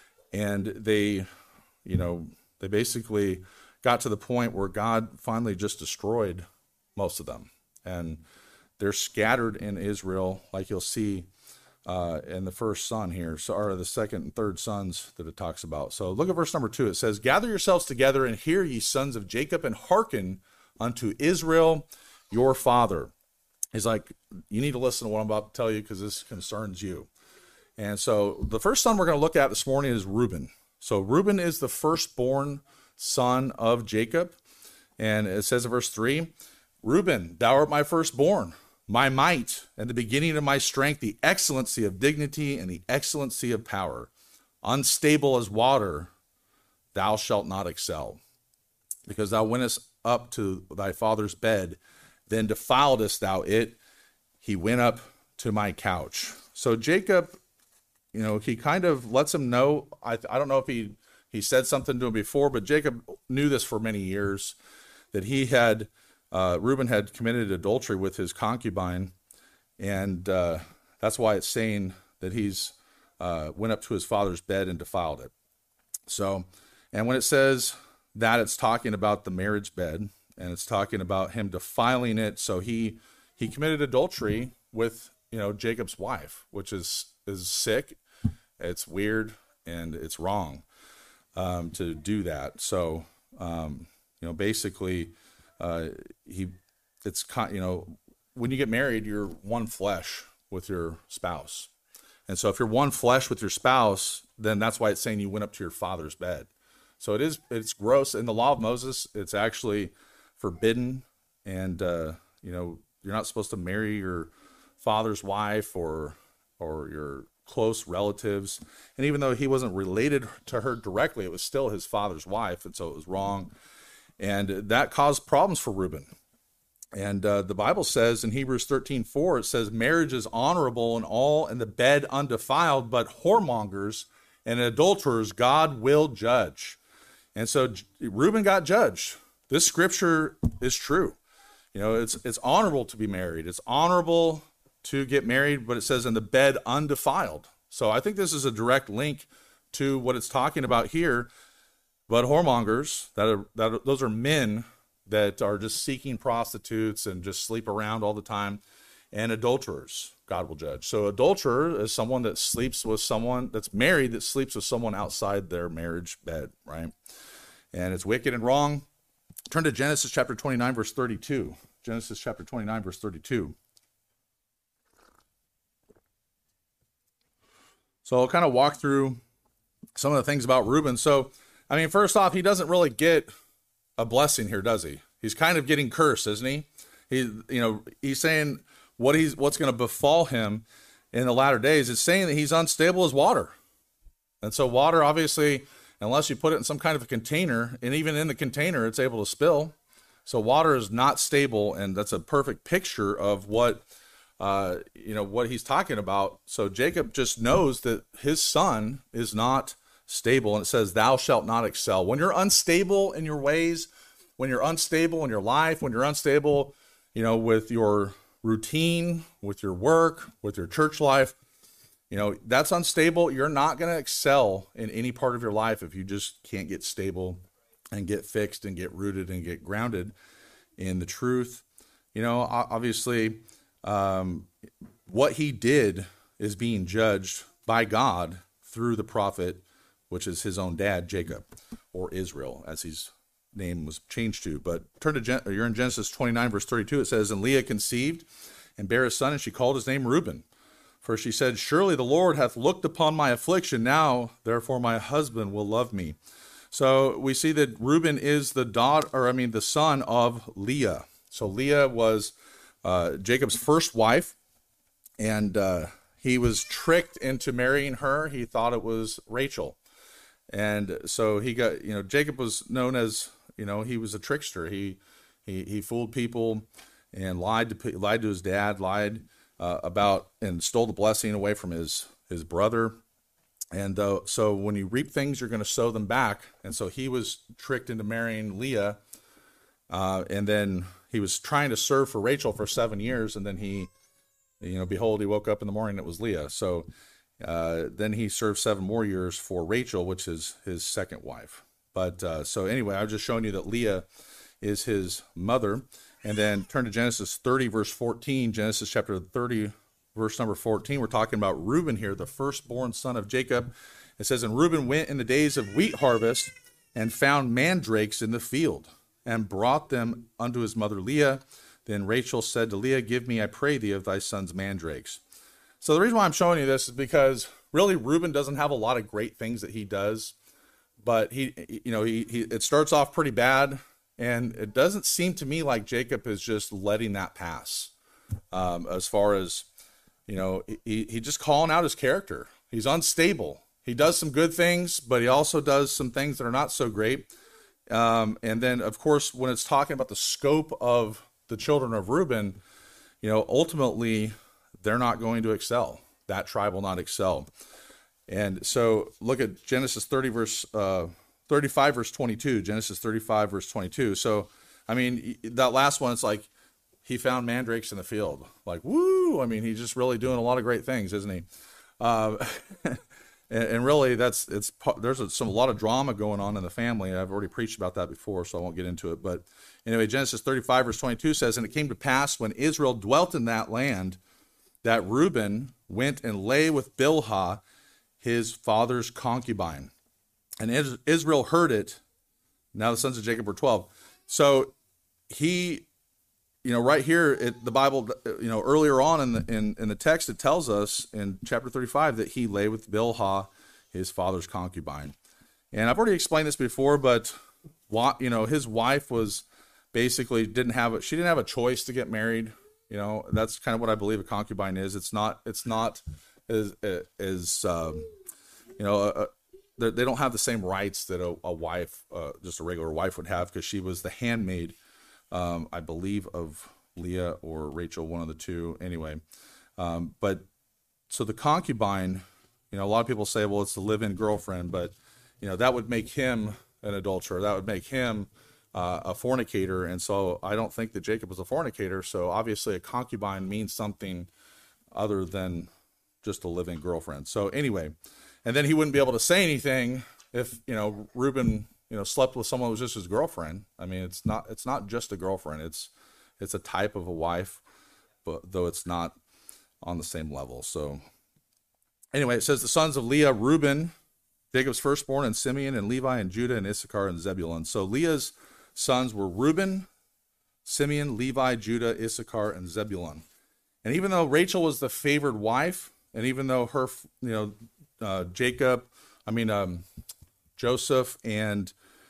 and they, you know, they basically got to the point where God finally just destroyed most of them, and they're scattered in Israel, like you'll see uh, in the first son here, so or the second and third sons that it talks about. So look at verse number two. It says, "Gather yourselves together and hear, ye sons of Jacob, and hearken unto Israel your father." He's like, you need to listen to what I'm about to tell you, because this concerns you. And so the first son we're going to look at this morning is Reuben. So Reuben is the firstborn son of Jacob, and it says in verse three, "Reuben, thou art my firstborn, my might, and the beginning of my strength, the excellency of dignity and the excellency of power. Unstable as water, thou shalt not excel. Because thou wentest up to thy father's bed, then defiledest thou it. He went up to my couch." So Jacob, you know, he kind of lets him know, I, I don't know if he, he said something to him before, but Jacob knew this for many years, that he had Uh, Reuben had committed adultery with his concubine, and uh, that's why it's saying that he's uh, went up to his father's bed and defiled it. So, and when it says that, it's talking about the marriage bed, and it's talking about him defiling it. So he he committed adultery with, you know, Jacob's wife, which is is sick, it's weird, and it's wrong um, to do that. So, um, you know, basically. Uh, he, it's, you know, when you get married, you're one flesh with your spouse. And so if you're one flesh with your spouse, then that's why it's saying you went up to your father's bed. So it is, it's gross. In the law of Moses, it's actually forbidden. And, uh, you know, you're not supposed to marry your father's wife or, or your close relatives. And even though he wasn't related to her directly, it was still his father's wife. And so it was wrong. And that caused problems for Reuben. And uh, the Bible says in Hebrews thirteen four, it says, "Marriage is honorable and all, and the bed undefiled, but whoremongers and adulterers God will judge." And so Reuben got judged. This scripture is true. You know, it's it's honorable to be married. It's honorable to get married, but it says in the bed undefiled. So I think this is a direct link to what it's talking about here. But whoremongers, that are, that are, those are men that are just seeking prostitutes and just sleep around all the time, and adulterers, God will judge. So adulterer is someone that sleeps with someone that's married, that sleeps with someone outside their marriage bed, right? And it's wicked and wrong. Turn to Genesis chapter twenty-nine, verse thirty-two. Genesis chapter twenty-nine, verse thirty-two. So I'll kind of walk through some of the things about Reuben. So, I mean, first off, he doesn't really get a blessing here, does he? He's kind of getting cursed, isn't he? He, you know, he's saying what he's what's going to befall him in the latter days. It's saying that he's unstable as water, and so water, obviously, unless you put it in some kind of a container, and even in the container, it's able to spill. So water is not stable, and that's a perfect picture of what uh, you know what he's talking about. So Jacob just knows that his son is not stable, and it says, "Thou shalt not excel." When you're unstable in your ways, when you're unstable in your life, when you're unstable, you know, with your routine, with your work, with your church life, you know, that's unstable. You're not going to excel in any part of your life if you just can't get stable and get fixed and get rooted and get grounded in the truth. You know, obviously, um, what he did is being judged by God through the prophet, which is his own dad, Jacob, or Israel, as his name was changed to. But turn to Gen- you're in Genesis twenty-nine, verse thirty-two. It says, "And Leah conceived and bare a son, and she called his name Reuben. For she said, Surely the Lord hath looked upon my affliction. Now, therefore, my husband will love me." So we see that Reuben is the daughter, or I mean, the son of Leah. So Leah was uh, Jacob's first wife, and uh, he was tricked into marrying her. He thought it was Rachel, and so he got, you know, Jacob was known as, you know, he was a trickster. He he he fooled people and lied to lied to his dad, lied uh, about and stole the blessing away from his his brother. And uh, so when you reap things, you're going to sow them back. And so he was tricked into marrying Leah. Uh, and then he was trying to serve for Rachel for seven years. And then he, you know, behold, he woke up in the morning, it was Leah. So uh, then he served seven more years for Rachel, which is his second wife. But uh, so anyway, I was just showing you that Leah is his mother. And then turn to Genesis thirty, verse fourteen, Genesis chapter thirty, verse number fourteen, we're talking about Reuben here, the firstborn son of Jacob. It says, and Reuben went in the days of wheat harvest and found mandrakes in the field and brought them unto his mother Leah. Then Rachel said to Leah, give me, I pray thee, of thy son's mandrakes. So the reason why I'm showing you this is because really Reuben doesn't have a lot of great things that he does, but he, you know, he, he it starts off pretty bad, and it doesn't seem to me like Jacob is just letting that pass. Um, as far as, you know, he, he just calling out his character. He's unstable. He does some good things, but he also does some things that are not so great. Um, and then, of course, when it's talking about the scope of the children of Reuben, you know, ultimately, they're not going to excel. That tribe will not excel. And so look at Genesis thirty, verse uh, thirty-five, verse twenty-two. Genesis thirty-five, verse twenty-two. So, I mean, that last one, it's like, he found mandrakes in the field. Like, woo! I mean, he's just really doing a lot of great things, isn't he? Uh, and, and really, that's it's there's a, some a lot of drama going on in the family. I've already preached about that before, so I won't get into it. But anyway, Genesis thirty-five, verse twenty-two says, and it came to pass when Israel dwelt in that land, that Reuben went and lay with Bilhah, his father's concubine. And Israel heard it. Now the sons of Jacob were twelve. So he... You know, right here, it, the Bible, you know, earlier on in the in, in the text, it tells us in chapter thirty-five that he lay with Bilhah, his father's concubine. And I've already explained this before, but, you know, his wife was basically didn't have a, she didn't have a choice to get married. You know, that's kind of what I believe a concubine is. It's not, it's not as, as um, you know, a, a, they don't have the same rights that a, a wife, uh, just a regular wife would have, because she was the handmaid, Um, I believe, of Leah or Rachel, one of the two. Anyway, um, but so the concubine, you know, a lot of people say, well, it's the live-in girlfriend, but you know, that would make him an adulterer. That would make him uh, a fornicator. And so I don't think that Jacob was a fornicator. So obviously, a concubine means something other than just a live-in girlfriend. So anyway, and then he wouldn't be able to say anything if, you know, Reuben, you know, slept with someone who was just his girlfriend. I mean, it's not, it's not just a girlfriend. It's, it's a type of a wife, but though it's not on the same level. So anyway, it says the sons of Leah, Reuben, Jacob's firstborn, and Simeon, and Levi, and Judah, and Issachar, and Zebulun. So Leah's sons were Reuben, Simeon, Levi, Judah, Issachar, and Zebulun. And even though Rachel was the favored wife, and even though her, you know, uh, Jacob, I mean, um, Joseph and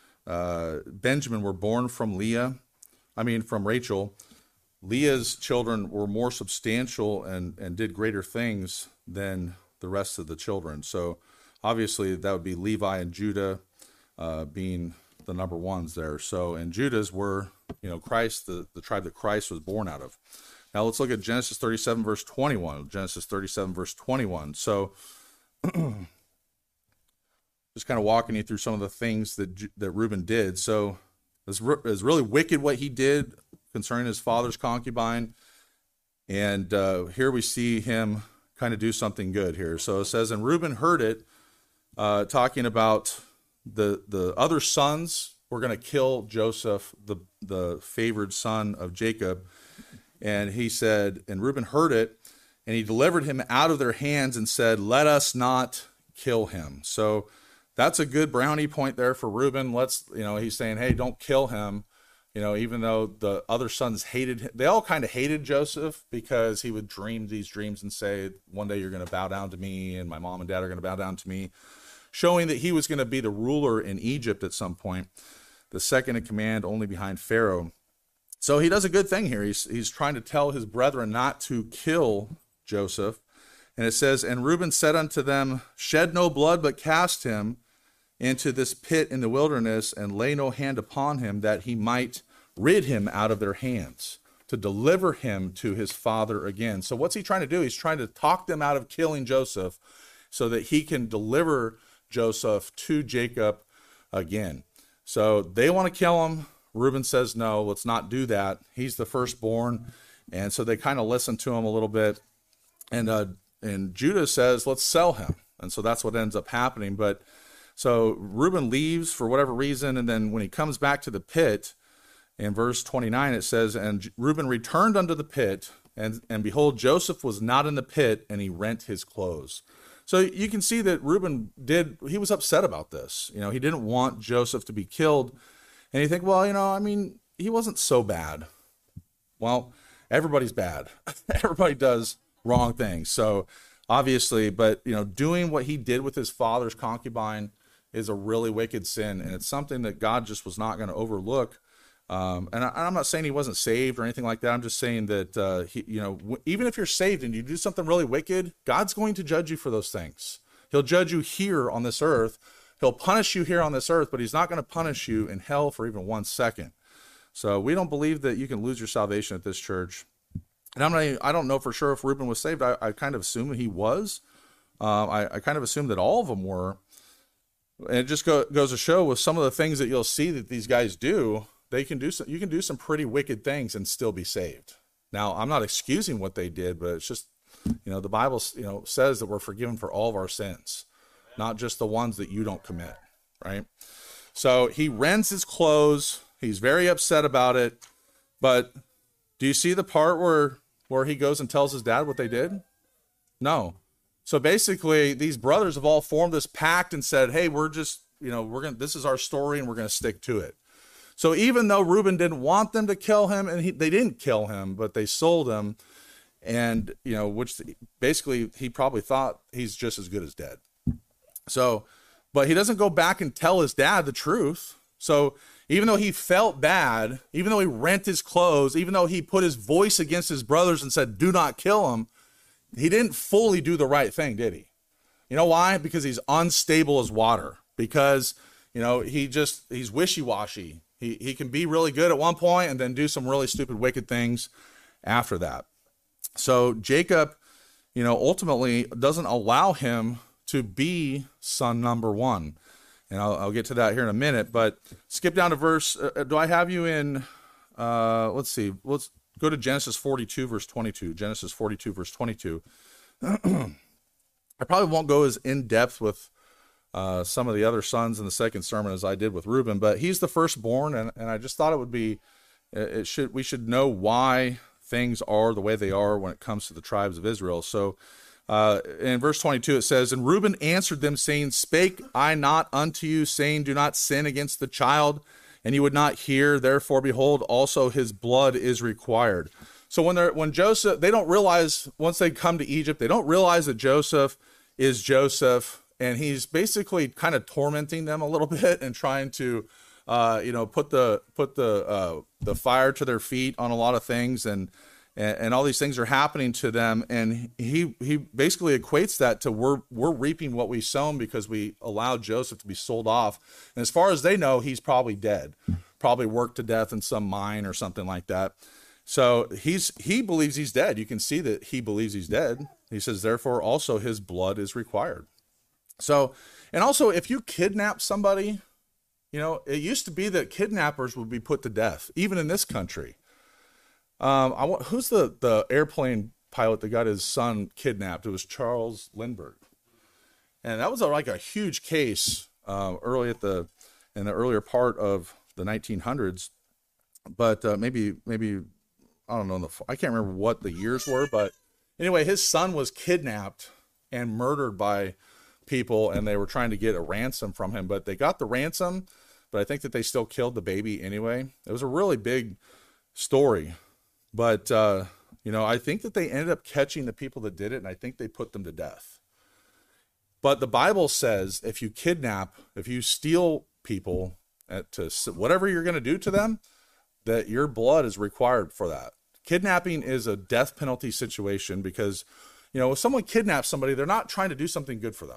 uh, Benjamin were born from Leah, I mean, from Rachel, Leah's children were more substantial and, and did greater things than the rest of the children. So obviously that would be Levi and Judah uh, being the number ones there. So, and Judah's were, you know, Christ, the, the tribe that Christ was born out of. Now let's look at Genesis thirty-seven, verse twenty-one. Genesis thirty-seven, verse twenty-one. So just kind of walking you through some of the things that that Reuben did. So it's, it's really wicked what he did concerning his father's concubine. And uh, here we see him kind of do something good here. So it says, and Reuben heard it, uh, talking about the the other sons were going to kill Joseph, the, the favored son of Jacob. And he said, and Reuben heard it, and he delivered him out of their hands and said, let us not kill him. So that's a good brownie point there for Reuben. Let's, you know, he's saying, hey, don't kill him. You know, even though the other sons hated him, they all kind of hated Joseph because he would dream these dreams and say, one day you're going to bow down to me and my mom and dad are going to bow down to me. showing that he was going to be the ruler in Egypt at some point, the second in command only behind Pharaoh. So he does a good thing here. He's, he's trying to tell his brethren not to kill Joseph. And it says, and Reuben said unto them, shed no blood, but cast him into this pit in the wilderness, and lay no hand upon him, that he might rid him out of their hands, to deliver him to his father again. So what's he trying to do? He's trying to talk them out of killing Joseph so that he can deliver Joseph to Jacob again. So they want to kill him. Reuben says, no, let's not do that. He's the firstborn. And so they kind of listen to him a little bit. And uh, and Judah says, let's sell him. And so that's what ends up happening. But so Reuben leaves for whatever reason. And then when he comes back to the pit, in verse twenty-nine, it says, and Reuben returned unto the pit, and, and behold, Joseph was not in the pit, and he rent his clothes. So you can see that Reuben did, he was upset about this. You know, he didn't want Joseph to be killed. And you think, well, you know, I mean, he wasn't so bad. Well, everybody's bad. Everybody does wrong things. So obviously, but, you know, doing what he did with his father's concubine is a really wicked sin. And it's something that God just was not going to overlook. Um, and I, I'm not saying he wasn't saved or anything like that. I'm just saying that, uh, he, you know, w- even if you're saved and you do something really wicked, God's going to judge you for those things. He'll judge you here on this earth. He'll punish you here on this earth, but he's not going to punish you in hell for even one second. So we don't believe that you can lose your salvation at this church. And I'm not, even, I don't know for sure if Reuben was saved. I, I kind of assume that he was. Um, I, I kind of assume that all of them were. And it just go, goes to show with some of the things that you'll see that these guys do, they can do some, you can do some pretty wicked things and still be saved. Now, I'm not excusing what they did, but it's just, you know, the Bible, you know, says that we're forgiven for all of our sins, not just the ones that you don't commit, right? So he rents his clothes. He's very upset about it. But do you see the part where, where he goes and tells his dad what they did? No. So basically, these brothers have all formed this pact and said, hey, we're just, you know, we're going to, this is our story and we're going to stick to it. So even though Reuben didn't want them to kill him, and he, they didn't kill him, but they sold him, and, you know, which basically he probably thought he's just as good as dead. So, but he doesn't go back and tell his dad the truth. So even though he felt bad, even though he rent his clothes, even though he put his voice against his brothers and said, do not kill him, he didn't fully do the right thing, did he? You know why? Because he's unstable as water. Because, you know, he just, he's wishy-washy. He he can be really good at one point and then do some really stupid, wicked things after that. So Jacob, you know, ultimately doesn't allow him to be son number one. And I'll, I'll get to that here in a minute, but skip down to verse, uh, do I have you in, uh, let's see, let's go to Genesis forty-two, verse twenty-two. Genesis forty-two, verse twenty-two. I probably won't go as in depth with Uh, some of the other sons in the second sermon as I did with Reuben, but he's the firstborn, and, and I just thought it would be, it should we should know why things are the way they are when it comes to the tribes of Israel. So uh, in verse twenty-two it says, and Reuben answered them, saying, spake I not unto you, saying, do not sin against the child, and you would not hear, therefore behold, also his blood is required. So when they're when Joseph, they don't realize, once they come to Egypt, they don't realize that Joseph is Joseph. And he's basically kind of tormenting them a little bit and trying to, uh, you know, put the put the uh, the fire to their feet on a lot of things, and, and and all these things are happening to them. And he he basically equates that to we're we're reaping what we sown because we allowed Joseph to be sold off. And as far as they know, he's probably dead, probably worked to death in some mine or something like that. So he's he believes he's dead. You can see that he believes he's dead. He says, therefore, also his blood is required. So, and also, if you kidnap somebody, you know, it used to be that kidnappers would be put to death, even in this country. Um, I want, who's the, the airplane pilot that got his son kidnapped? It was Charles Lindbergh. And that was a, like a huge case uh, early at the, in the earlier part of the nineteen hundreds. But uh, maybe, maybe, I don't know, the, I can't remember what the years were, but anyway, his son was kidnapped and murdered by people, and they were trying to get a ransom from him, but they got the ransom, but I think that they still killed the baby anyway. It was a really big story, but uh, you know, I think that they ended up catching the people that did it, and I think they put them to death. But the Bible says if you kidnap, if you steal people at, to whatever you're going to do to them, that your blood is required for that. Kidnapping is a death penalty situation because, you know, if someone kidnaps somebody, they're not trying to do something good for them.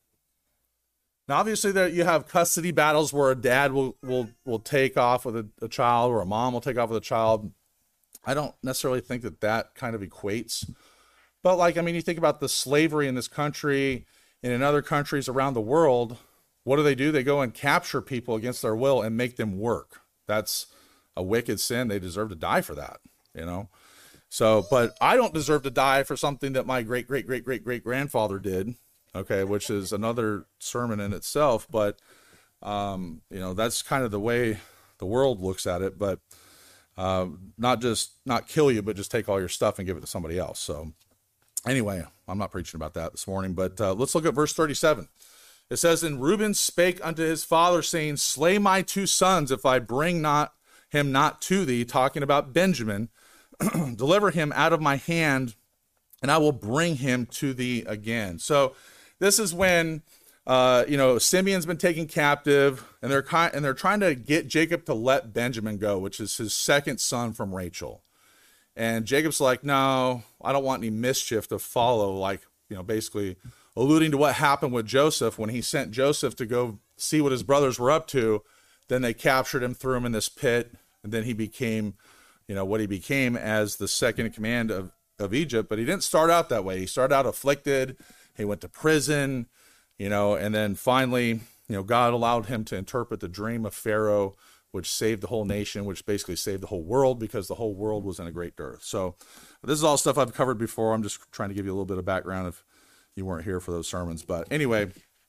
Now, obviously, there you have custody battles where a dad will will will take off with a, a child, or a mom will take off with a child. I don't necessarily think that that kind of equates. But, like, I mean, you think about the slavery in this country and in other countries around the world, what do they do? They go and capture people against their will and make them work. That's a wicked sin. They deserve to die for that, you know? So, but I don't deserve to die for something that my great, great, great, great, great grandfather did, okay, which is another sermon in itself. But, um, you know, that's kind of the way the world looks at it. But uh, not just, not kill you, but just take all your stuff and give it to somebody else. So, anyway, I'm not preaching about that this morning, but uh, let's look at verse thirty-seven. It says, And Reuben spake unto his father, saying, Slay my two sons, if I bring not him not to thee, talking about Benjamin, deliver him out of my hand, and I will bring him to thee again. So this is when, uh, you know, Simeon's been taken captive, and they're kind, and they're trying to get Jacob to let Benjamin go, which is his second son from Rachel. And Jacob's like, no, I don't want any mischief to follow, like, you know, basically alluding to what happened with Joseph when he sent Joseph to go see what his brothers were up to. Then they captured him, threw him in this pit, and then he became, you know, what he became as the second in command of, of Egypt. But he didn't start out that way. He started out afflicted. He went to prison, you know, and then finally, you know, God allowed him to interpret the dream of Pharaoh, which saved the whole nation, which basically saved the whole world because the whole world was in a great dearth. So this is all stuff I've covered before. I'm just trying to give you a little bit of background if you weren't here for those sermons. But anyway,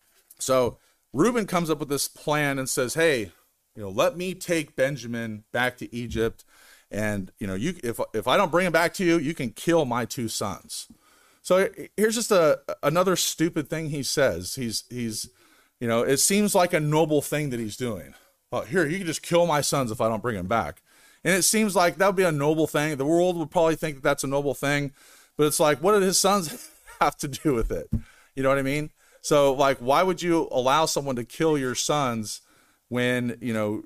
so Reuben comes up with this plan and says, hey, you know, let me take Benjamin back to Egypt. And, you know, you if if I don't bring him back to you, you can kill my two sons. So here's just a another stupid thing he says. He's, he's, you know, it seems like a noble thing that he's doing. Well, here, you can just kill my sons if I don't bring them back. And it seems like that would be a noble thing. The world would probably think that that's a noble thing. But it's like, what did his sons have to do with it? You know what I mean? So, like, why would you allow someone to kill your sons when, you know,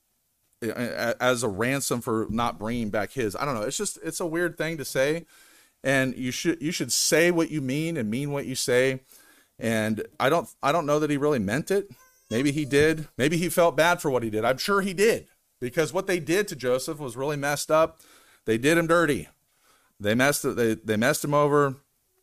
as a ransom for not bringing back his? I don't know. It's just, it's a weird thing to say. And you should, you should say what you mean and mean what you say. And I don't, I don't know that he really meant it. Maybe he did. Maybe he felt bad for what he did. I'm sure he did, because what they did to Joseph was really messed up. They did him dirty. They messed they they messed him over,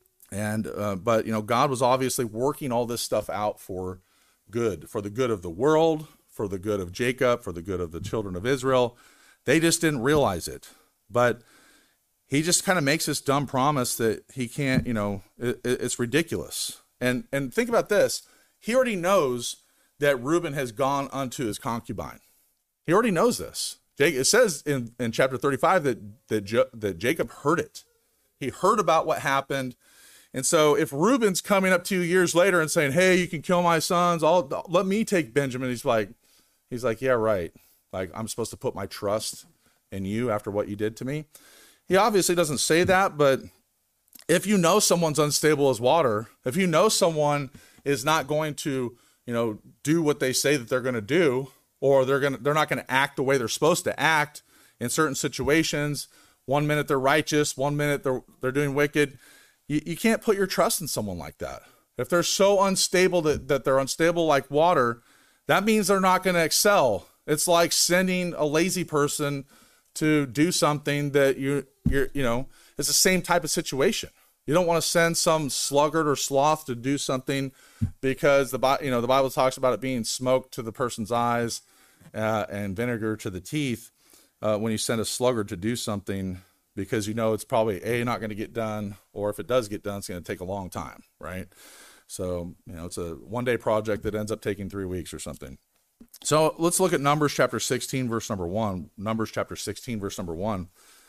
and uh, but you know, God was obviously working all this stuff out for good, for the good of the world, for the good of Jacob, for the good of the children of Israel. They just didn't realize it. But he just kind of makes this dumb promise that he can't. You know, it, it's ridiculous. And and think about this. He already knows that Reuben has gone unto his concubine. He already knows this. It says in, in chapter thirty-five that, that, jo, that Jacob heard it. He heard about what happened. And so if Reuben's coming up to you years later and saying, hey, you can kill my sons, I'll, let me take Benjamin. He's like, he's like, yeah, right. Like, I'm supposed to put my trust in you after what you did to me. He obviously doesn't say that, but if you know someone's unstable as water, if you know someone is not going to, you know, do what they say that they're going to do, or they're going to, they're not going to act the way they're supposed to act in certain situations. One minute they're righteous, one minute they're, they're doing wicked. You, you can't put your trust in someone like that. If they're so unstable that, that they're unstable like water, that means they're not going to excel. It's like sending a lazy person to do something that you, you're, you know, it's the same type of situation. You don't want to send some sluggard or sloth to do something because the, you know, the Bible talks about it being smoke to the person's eyes uh, and vinegar to the teeth uh, when you send a sluggard to do something, because you know it's probably A, not going to get done, or if it does get done, it's going to take a long time, right? So, you know, it's a one-day project that ends up taking three weeks or something. So let's look at Numbers chapter sixteen, verse number one. Numbers chapter sixteen, verse number one.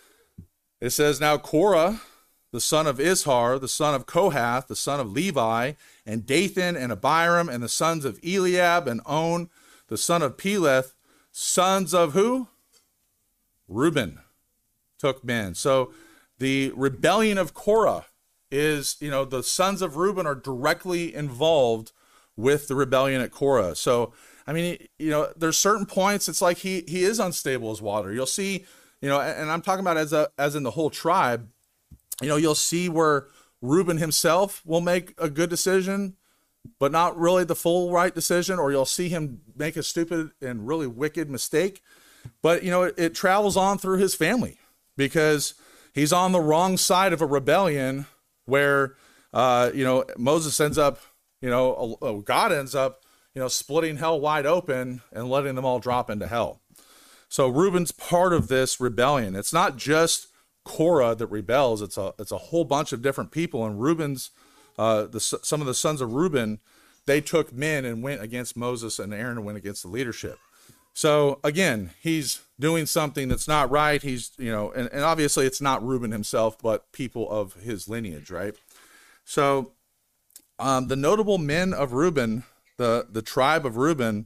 It says, Now Korah, the son of Izhar, the son of Kohath, the son of Levi, and Dathan and Abiram, and the sons of Eliab and On, the son of Peleth, sons of who? Reuben, took men. So the rebellion of Korah is, you know, the sons of Reuben are directly involved with the rebellion at Korah. So, I mean, you know, there's certain points it's like he he is unstable as water. You'll see, you know, and I'm talking about as a as in the whole tribe. You know, you'll see where Reuben himself will make a good decision, but not really the full right decision, or you'll see him make a stupid and really wicked mistake. But, you know, it, it travels on through his family because he's on the wrong side of a rebellion where, uh, you know, Moses ends up, you know, uh, God ends up, you know, splitting hell wide open and letting them all drop into hell. So Reuben's part of this rebellion. It's not just Korah that rebels. It's a it's a whole bunch of different people. And Reuben's, uh, the some of the sons of Reuben, they took men and went against Moses, and Aaron and went against the leadership. So again, he's doing something that's not right. He's, you know, and, and obviously it's not Reuben himself, but people of his lineage, right? So um, the notable men of Reuben, the the tribe of Reuben,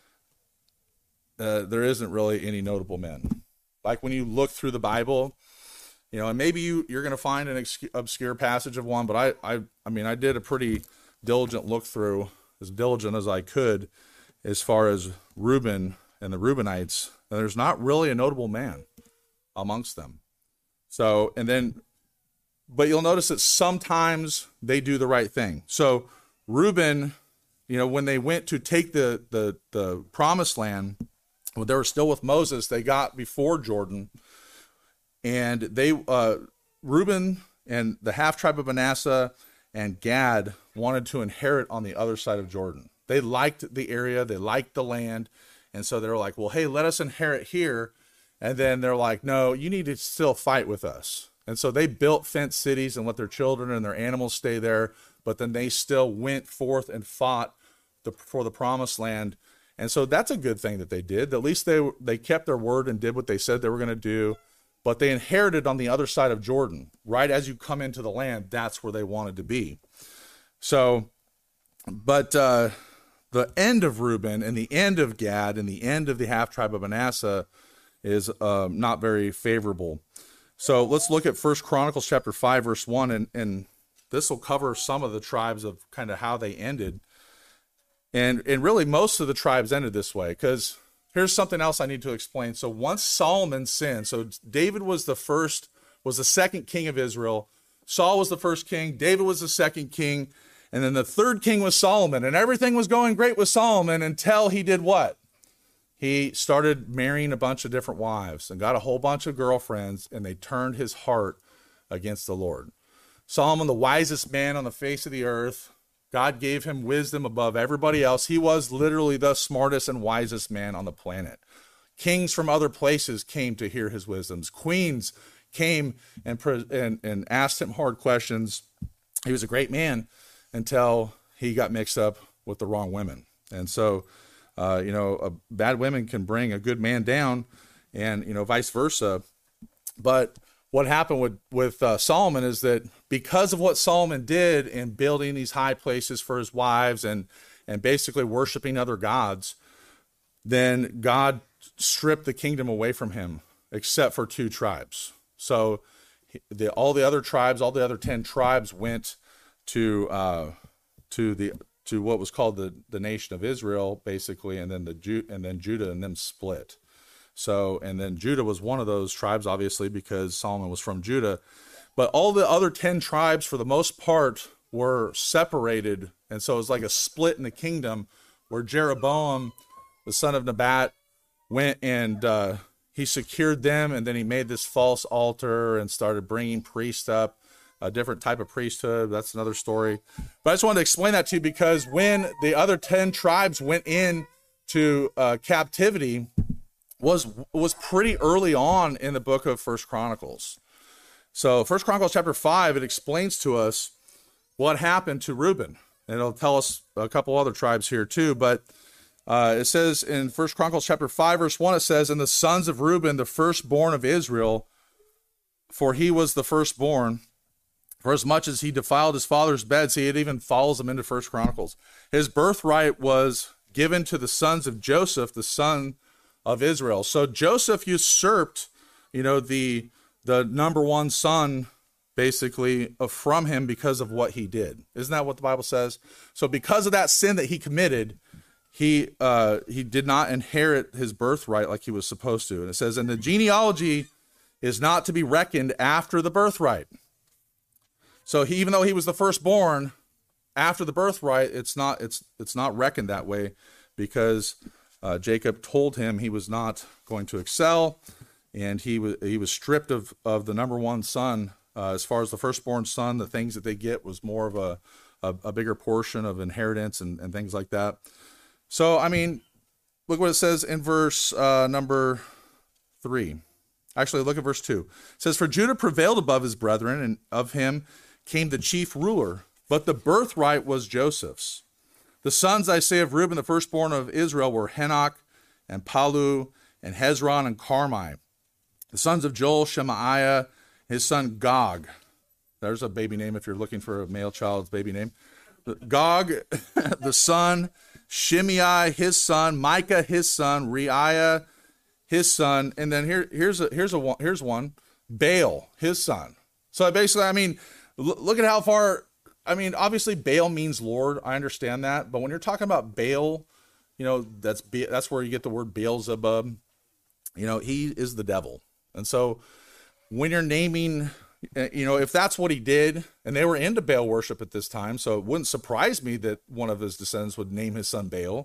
uh, there isn't really any notable men. Like when you look through the Bible, you know, and maybe you, you're going to find an ex- obscure passage of one, but I, I, I mean, I did a pretty diligent look through, as diligent as I could, as far as Reuben and the Reubenites. And there's not really a notable man amongst them. So, and then, but you'll notice that sometimes they do the right thing. So Reuben, you know, when they went to take the, the, the promised land, when they were still with Moses, they got before Jordan. And they, uh, Reuben and the half tribe of Manasseh and Gad wanted to inherit on the other side of Jordan. They liked the area, they liked the land, and so they were like, well, hey, let us inherit here. And then they're like, no, you need to still fight with us. And so they built fenced cities and let their children and their animals stay there, but then they still went forth and fought the, for the promised land. And so that's a good thing that they did. At least they they kept their word and did what they said they were going to do. But they inherited on the other side of Jordan. Right as you come into the land, that's where they wanted to be. So, but uh, the end of Reuben and the end of Gad and the end of the half-tribe of Manasseh is uh, not very favorable. So let's look at First Chronicles chapter five, verse one, and, and this will cover some of the tribes of kind of how they ended. And, and really most of the tribes ended this way, because here's something else I need to explain. So once Solomon sinned, so David was the first, was the second king of Israel. Saul was the first king. David was the second king. And then the third king was Solomon. And everything was going great with Solomon until he did what? He started marrying a bunch of different wives and got a whole bunch of girlfriends, and they turned his heart against the Lord. Solomon, the wisest man on the face of the earth, God gave him wisdom above everybody else. He was literally the smartest and wisest man on the planet. Kings from other places came to hear his wisdoms. Queens came and, and, and asked him hard questions. He was a great man until he got mixed up with the wrong women. And so, uh, you know, a bad women can bring a good man down, and, you know, vice versa. But what happened with, with uh, Solomon is that because of what Solomon did in building these high places for his wives and, and basically worshiping other gods, then God stripped the kingdom away from him, except for two tribes. So the, all the other tribes, all the other ten tribes went to uh, to the to what was called the, the nation of Israel, basically, and then the Ju- and then Judah and them split. So, and then Judah was one of those tribes, obviously, because Solomon was from Judah. But all the other ten tribes, for the most part, were separated. And so it was like a split in the kingdom where Jeroboam, the son of Nebat, went and uh, he secured them. And then he made this false altar and started bringing priests up, a different type of priesthood. That's another story. But I just wanted to explain that to you, because when the other ten tribes went in to uh, captivity, was was pretty early on in the book of First Chronicles. So First Chronicles chapter five, it explains to us what happened to Reuben. And it'll tell us a couple other tribes here too. But uh, it says in First Chronicles chapter five, verse one, it says, "And the sons of Reuben, the firstborn of Israel, for he was the firstborn, for as much as he defiled his father's bed," see, it even follows him into First Chronicles, "his birthright was given to the sons of Joseph, the son of Israel." So Joseph usurped, you know, the the number one son, basically uh, from him because of what he did. Isn't that what the Bible says? So because of that sin that he committed, he uh, he did not inherit his birthright like he was supposed to. And it says, and the genealogy is not to be reckoned after the birthright. So he, even though he was the firstborn, after the birthright, it's not it's it's not reckoned that way, because uh, Jacob told him he was not going to excel, and he was he was stripped of of the number one son. Uh, as far as the firstborn son, the things that they get was more of a a, a bigger portion of inheritance and, and things like that. So I mean, look what it says in verse uh, number three. Actually, look at verse two. It says, "For Judah prevailed above his brethren, and of him came the chief ruler. But the birthright was Joseph's. The sons, I say, of Reuben, the firstborn of Israel, were Henoch and Palu and Hezron and Carmi. The sons of Joel, Shemaiah, his son Gog." There's a baby name if you're looking for a male child's baby name. Gog, the son, Shimei, his son, Micah, his son, Reiah, his son, and then here, here's a here's a here's one, Baal, his son. So basically, I mean, look at how far. I mean, obviously Baal means Lord. I understand that, but when you're talking about Baal, you know, that's that's where you get the word Beelzebub. You know, he is the devil, and so when you're naming, you know, if that's what he did, and they were into Baal worship at this time, so it wouldn't surprise me that one of his descendants would name his son Baal.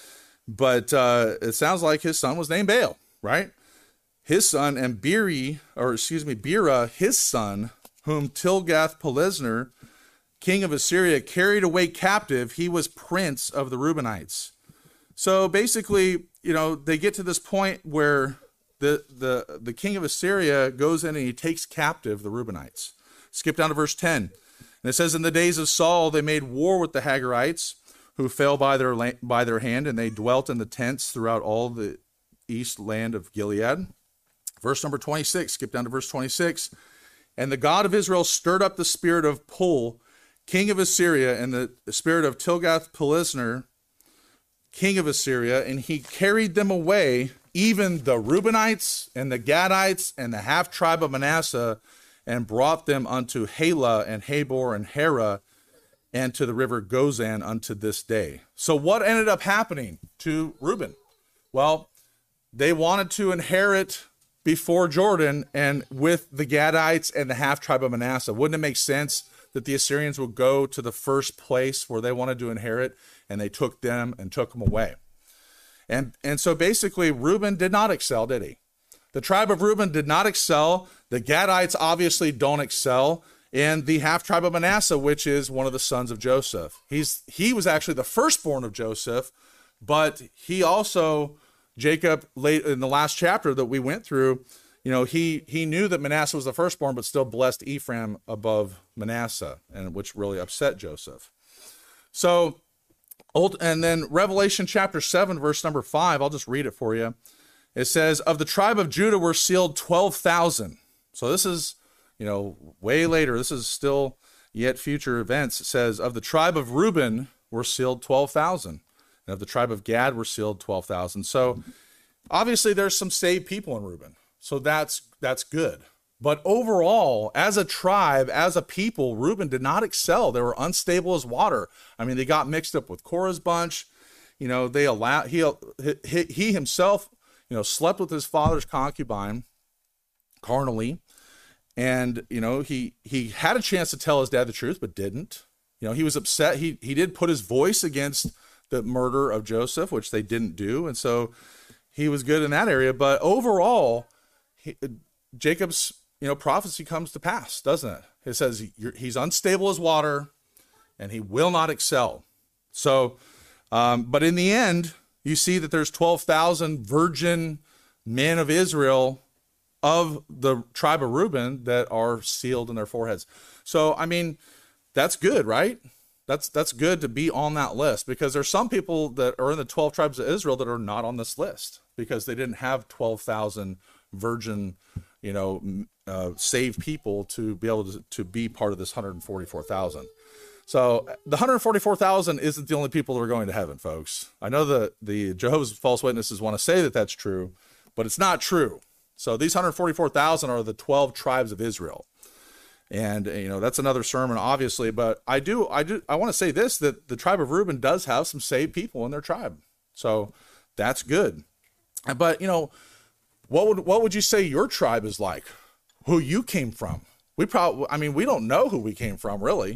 But uh, it sounds like his son was named Baal, right? His son, and Beri, or excuse me, Bera, his son, whom Tilgath-Pileser, king of Assyria, carried away captive, he was prince of the Reubenites. So basically, you know, they get to this point where the the the king of Assyria goes in and he takes captive the Reubenites. Skip down to verse ten. And it says, "In the days of Saul, they made war with the Hagarites, who fell by their la- by their hand, and they dwelt in the tents throughout all the east land of Gilead." Verse number twenty-six, skip down to verse twenty-six. "And the God of Israel stirred up the spirit of Pul, king of Assyria, and the spirit of Tilgath-Pileser, king of Assyria, and he carried them away, even the Reubenites and the Gadites and the half-tribe of Manasseh, and brought them unto Halah and Habor and Hara, and to the river Gozan unto this day." So what ended up happening to Reuben? Well, they wanted to inherit before Jordan and with the Gadites and the half-tribe of Manasseh. Wouldn't it make sense that the Assyrians would go to the first place where they wanted to inherit, and they took them and took them away? And, and so basically, Reuben did not excel, did he? The tribe of Reuben did not excel. The Gadites obviously don't excel. And the half-tribe of Manasseh, which is one of the sons of Joseph. He's He was actually the firstborn of Joseph, but he also, Jacob, late in the last chapter that we went through, you know, he he knew that Manasseh was the firstborn, but still blessed Ephraim above Manasseh, and which really upset Joseph. So, old, and then Revelation chapter seven, verse number five, I'll just read it for you. It says, "Of the tribe of Judah were sealed twelve thousand. So this is, you know, way later. This is still yet future events. It says, "Of the tribe of Reuben were sealed twelve thousand. And of the tribe of Gad were sealed twelve thousand. So obviously there's some saved people in Reuben. So that's that's good. But overall, as a tribe, as a people, Reuben did not excel. They were unstable as water. I mean, they got mixed up with Korah's bunch. You know, they allowed, he, he, he himself, you know, slept with his father's concubine carnally. And, you know, he, he had a chance to tell his dad the truth, but didn't. You know, he was upset. He, he did put his voice against the murder of Joseph, which they didn't do. And so he was good in that area. But overall, he, Jacob's, you know, prophecy comes to pass, doesn't it? It says he's unstable as water and he will not excel. So, um, but in the end, you see that there's twelve thousand virgin men of Israel of the tribe of Reuben that are sealed in their foreheads. So, I mean, that's good, right? That's that's good to be on that list, because there's some people that are in the twelve tribes of Israel that are not on this list because they didn't have twelve thousand virgin, you know, uh, saved people to be able to, to be part of this one hundred forty-four thousand. So the one hundred forty-four thousand isn't the only people that are going to heaven, folks. I know that the Jehovah's false witnesses want to say that that's true, but it's not true. So these one hundred forty-four thousand are the twelve tribes of Israel. And, you know, that's another sermon, obviously. But I do, I do, I want to say this, that the tribe of Reuben does have some saved people in their tribe. So that's good. But, you know, what would, what would you say your tribe is like? Who you came from? We probably, I mean, we don't know who we came from, really.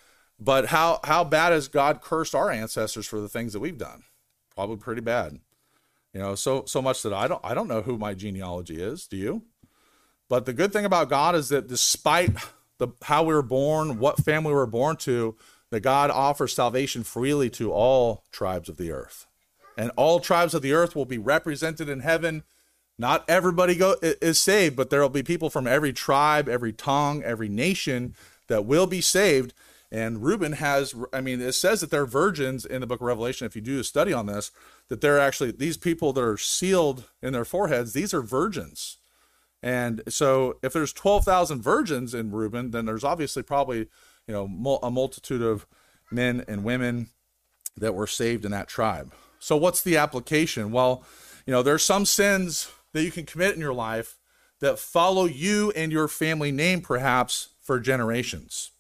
But how, how bad has God cursed our ancestors for the things that we've done? Probably pretty bad. You know, so, so much that I don't, I don't know who my genealogy is. Do you? But the good thing about God is that despite the, how we were born, what family we were born to, that God offers salvation freely to all tribes of the earth. And all tribes of the earth will be represented in heaven. Not everybody go, is saved, but there will be people from every tribe, every tongue, every nation that will be saved. And Reuben has, I mean, it says that they're virgins in the book of Revelation. If you do a study on this, that they're actually, these people that are sealed in their foreheads, these are virgins. And so if there's twelve thousand virgins in Reuben, then there's obviously probably, you know, a multitude of men and women that were saved in that tribe. So what's the application? Well, you know, there's some sins that you can commit in your life that follow you and your family name perhaps for generations.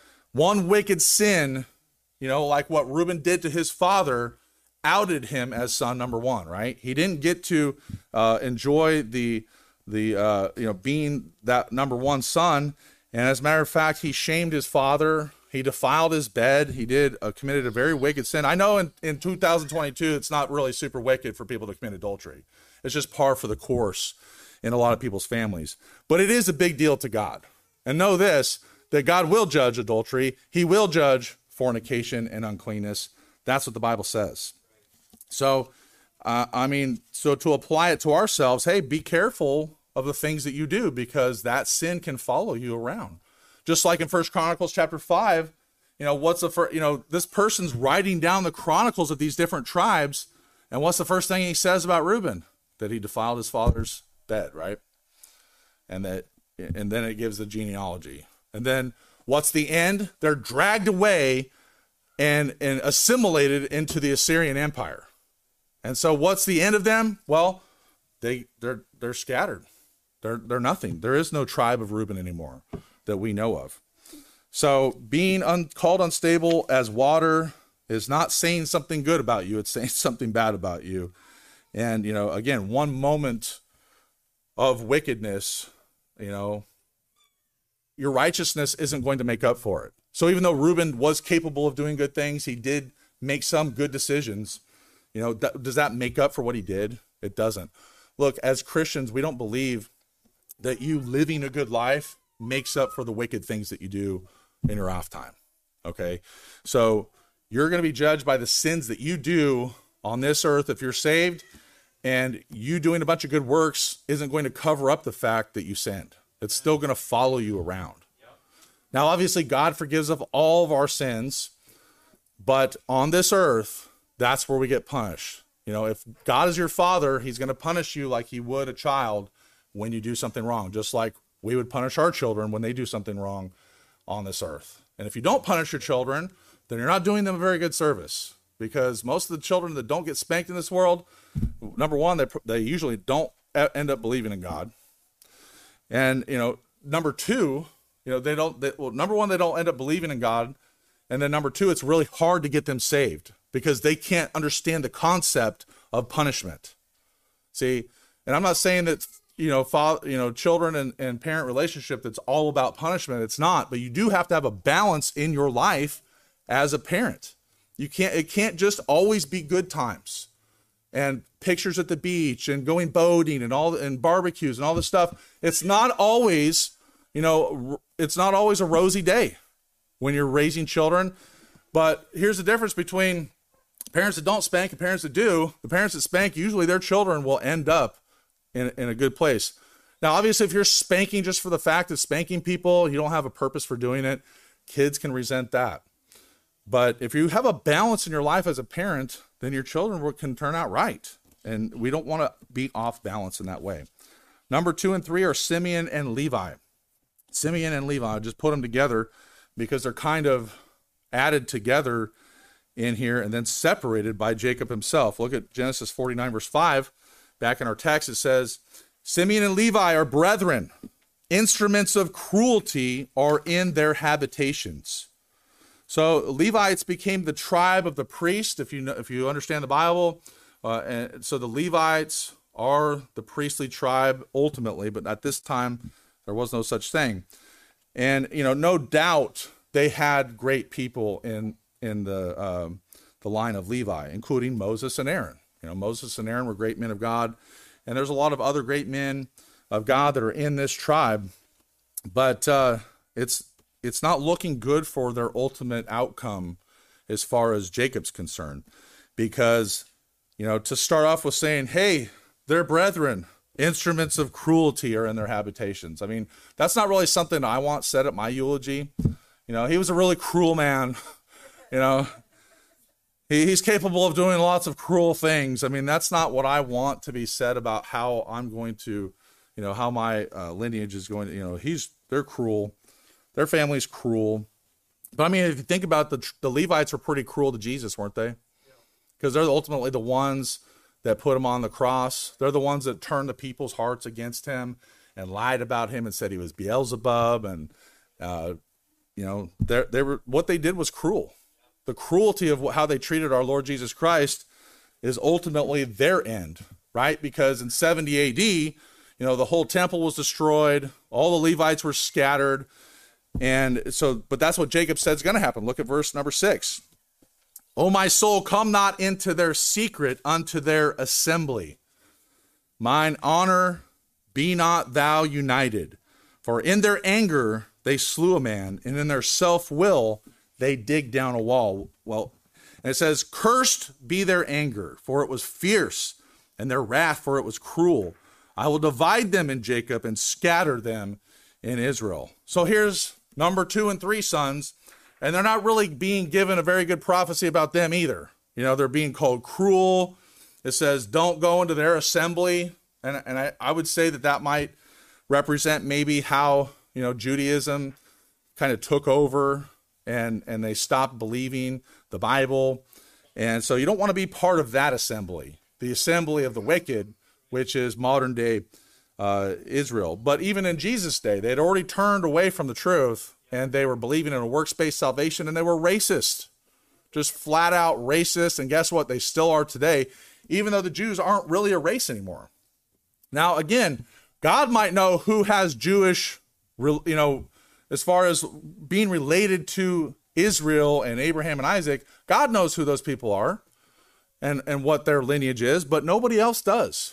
One wicked sin, you know, like what Reuben did to his father, outed him as son number one, right? He didn't get to uh, enjoy the the uh, you know, being that number one son. And as a matter of fact, he shamed his father. He defiled his bed. He did uh, committed a very wicked sin. I know in, in two thousand twenty-two, it's not really super wicked for people to commit adultery. It's just par for the course in a lot of people's families. But it is a big deal to God. And know this, that God will judge adultery. He will judge fornication and uncleanness. That's what the Bible says. So, uh, I mean, so to apply it to ourselves, hey, be careful of the things that you do, because that sin can follow you around. Just like in First Chronicles chapter five, you know, what's the first, you know, this person's writing down the chronicles of these different tribes. And what's the first thing he says about Reuben? That he defiled his father's bed, right? And that, and then it gives the genealogy. And then what's the end? They're dragged away and, and assimilated into the Assyrian Empire. And so what's the end of them? Well, they, they're, they're scattered. They're, they're nothing. There is no tribe of Reuben anymore that we know of. So being un, called unstable as water is not saying something good about you. It's saying something bad about you. And, you know, again, one moment of wickedness, you know, your righteousness isn't going to make up for it. So even though Reuben was capable of doing good things, he did make some good decisions. You know, th- does that make up for what he did? It doesn't. Look, as Christians, we don't believe that you living a good life makes up for the wicked things that you do in your off time. Okay? So you're going to be judged by the sins that you do on this earth if you're saved, and you doing a bunch of good works isn't going to cover up the fact that you sinned. It's still going to follow you around. Now, obviously, God forgives of all of our sins, but on this earth, that's where we get punished. You know, if God is your father, he's going to punish you like he would a child when you do something wrong, just like we would punish our children when they do something wrong on this earth. And if you don't punish your children, then you're not doing them a very good service, because most of the children that don't get spanked in this world, number one, they, they usually don't end up believing in God. And, you know, number two, you know, they don't, they, well, number one, they don't end up believing in God. And then number two, it's really hard to get them saved because they can't understand the concept of punishment. See, and I'm not saying that, you know, father, you know, children and, and parent relationship, that's all about punishment. It's not, but you do have to have a balance in your life as a parent. You can't, it can't just always be good times and pictures at the beach and going boating and all, and barbecues and all this stuff. It's not always, you know, it's not always a rosy day when you're raising children. But here's the difference between parents that don't spank and parents that do. The parents that spank, usually their children will end up in, in a good place. Now, obviously, if you're spanking just for the fact of spanking people, you don't have a purpose for doing it. Kids can resent that. But if you have a balance in your life as a parent, then your children can turn out right. And we don't want to be off balance in that way. Number two and three are Simeon and Levi. Simeon and Levi, just put them together because they're kind of added together in here and then separated by Jacob himself. Look at Genesis forty-nine, verse five. Back in our text, it says, Simeon and Levi are brethren. instruments of cruelty are in their habitations. So Levites became the tribe of the priest, if you know, if you understand the Bible. Uh, and so the Levites are the priestly tribe ultimately, but at this time there was no such thing. And you know, no doubt they had great people in in the um, the line of Levi, including Moses and Aaron. You know, Moses and Aaron were great men of God, and there's a lot of other great men of God that are in this tribe. But uh, it's it's not looking good for their ultimate outcome as far as Jacob's concerned, because you know, to start off with saying, hey, their brethren, instruments of cruelty are in their habitations. I mean, that's not really something I want said at my eulogy. You know, he was a really cruel man. You know, he, he's capable of doing lots of cruel things. I mean, that's not what I want to be said about how I'm going to, you know, how my uh, lineage is going to, you know, he's, they're cruel. Their family's cruel. But I mean, if you think about it, the, the Levites were pretty cruel to Jesus, weren't they? Because they're ultimately the ones that put him on the cross. They're the ones that turned the people's hearts against him and lied about him and said he was Beelzebub. And, uh, you know, they they were, what they did was cruel. The cruelty of how they treated our Lord Jesus Christ is ultimately their end, right? Because in seventy A D, you know, the whole temple was destroyed. All the Levites were scattered. And so, but that's what Jacob said is going to happen. Look at verse number six. O my soul, come not into their secret unto their assembly. Mine honor, be not thou united. For in their anger they slew a man, and in their self-will they dig down a wall. Well, and it says, cursed be their anger, for it was fierce, and their wrath, for it was cruel. I will divide them in Jacob and scatter them in Israel. So here's number two and three sons. And they're not really being given a very good prophecy about them either. You know, they're being called cruel. It says, don't go into their assembly. And, and I, I would say that that might represent maybe how, you know, Judaism kind of took over and, and they stopped believing the Bible. And so you don't want to be part of that assembly, the assembly of the wicked, which is modern day uh, Israel. But even in Jesus' day, they had already turned away from the truth. And they were believing in a works-based salvation, and they were racist, just flat out racist. And guess what? They still are today, even though the Jews aren't really a race anymore. Now, again, God might know who has Jewish, you know, as far as being related to Israel and Abraham and Isaac. God knows who those people are and, and what their lineage is, but nobody else does.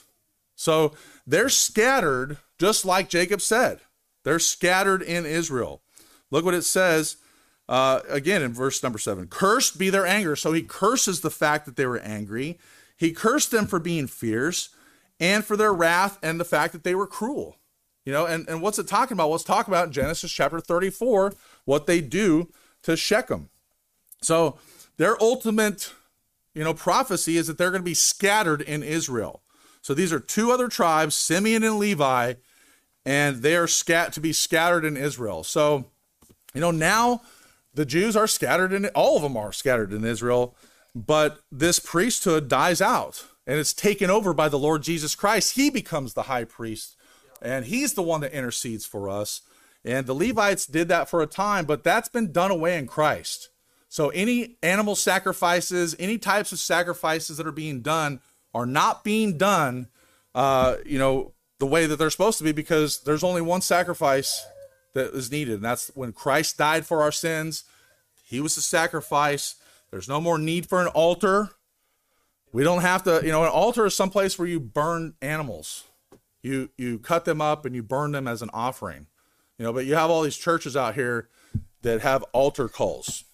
So they're scattered, just like Jacob said. They're scattered in Israel. Look what it says, uh, again, in verse number seven. Cursed be their anger. So he curses the fact that they were angry. He cursed them for being fierce and for their wrath and the fact that they were cruel. You know, and, and what's it talking about? Well, it's talking about in Genesis chapter thirty-four, what they do to Shechem. So their ultimate, you know, prophecy is that they're going to be scattered in Israel. So these are two other tribes, Simeon and Levi, and they are scat to be scattered in Israel. So, you know, now the Jews are scattered in, all of them are scattered in Israel, but this priesthood dies out and it's taken over by the Lord Jesus Christ. He becomes the high priest and he's the one that intercedes for us. And the Levites did that for a time, but that's been done away in Christ. So any animal sacrifices, any types of sacrifices that are being done are not being done, uh, you know, the way that they're supposed to be, because there's only one sacrifice that is needed, and that's when Christ died for our sins. He was the sacrifice. There's no more need for an altar. We don't have to, you know, an altar is someplace where you burn animals. You you cut them up and you burn them as an offering. You know, but you have all these churches out here that have altar calls.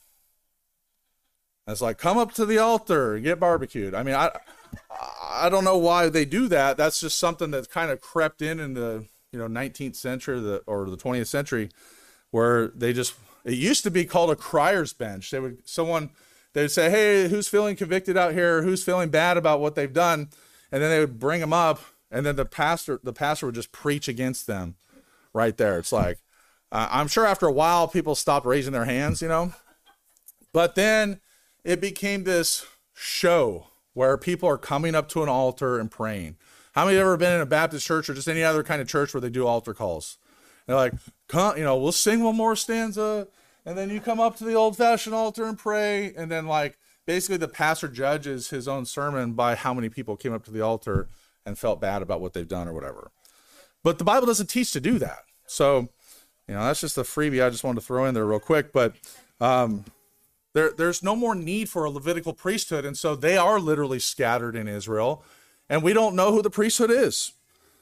And it's like, come up to the altar and get barbecued. I mean, I I don't know why they do that. That's just something that's kind of crept in in the, you know, nineteenth century the, or the twentieth century, where they just, it used to be called a crier's bench. They would, someone, they'd say, hey, who's feeling convicted out here? Who's feeling bad about what they've done? And then they would bring them up, and then the pastor, the pastor would just preach against them right there. It's like, uh, I'm sure after a while people stopped raising their hands, you know, but then it became this show where people are coming up to an altar and praying. How many have ever been in a Baptist church or just any other kind of church where they do altar calls? They're like, come, you know, we'll sing one more stanza, and then you come up to the old-fashioned altar and pray, and then like basically the pastor judges his own sermon by how many people came up to the altar and felt bad about what they've done or whatever. But the Bible doesn't teach to do that. So, you know, that's just a freebie I just wanted to throw in there real quick. But um, there, there's no more need for a Levitical priesthood, and so they are literally scattered in Israel, and we don't know who the priesthood is.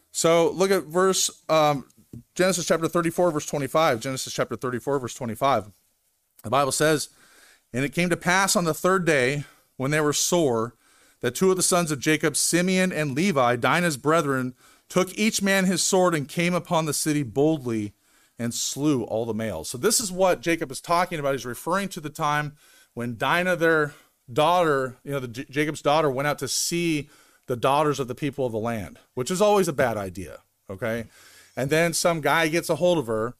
So look at verse um, Genesis chapter thirty-four, verse twenty-five. Genesis chapter thirty-four, verse twenty-five. The Bible says, "And it came to pass on the third day, when they were sore, that two of the sons of Jacob, Simeon and Levi, Dinah's brethren, took each man his sword and came upon the city boldly and slew all the males." So this is what Jacob is talking about. He's referring to the time when Dinah, their daughter, you know, the J- Jacob's daughter, went out to see the daughters of the people of the land, which is always a bad idea, okay? And then some guy gets a hold of her,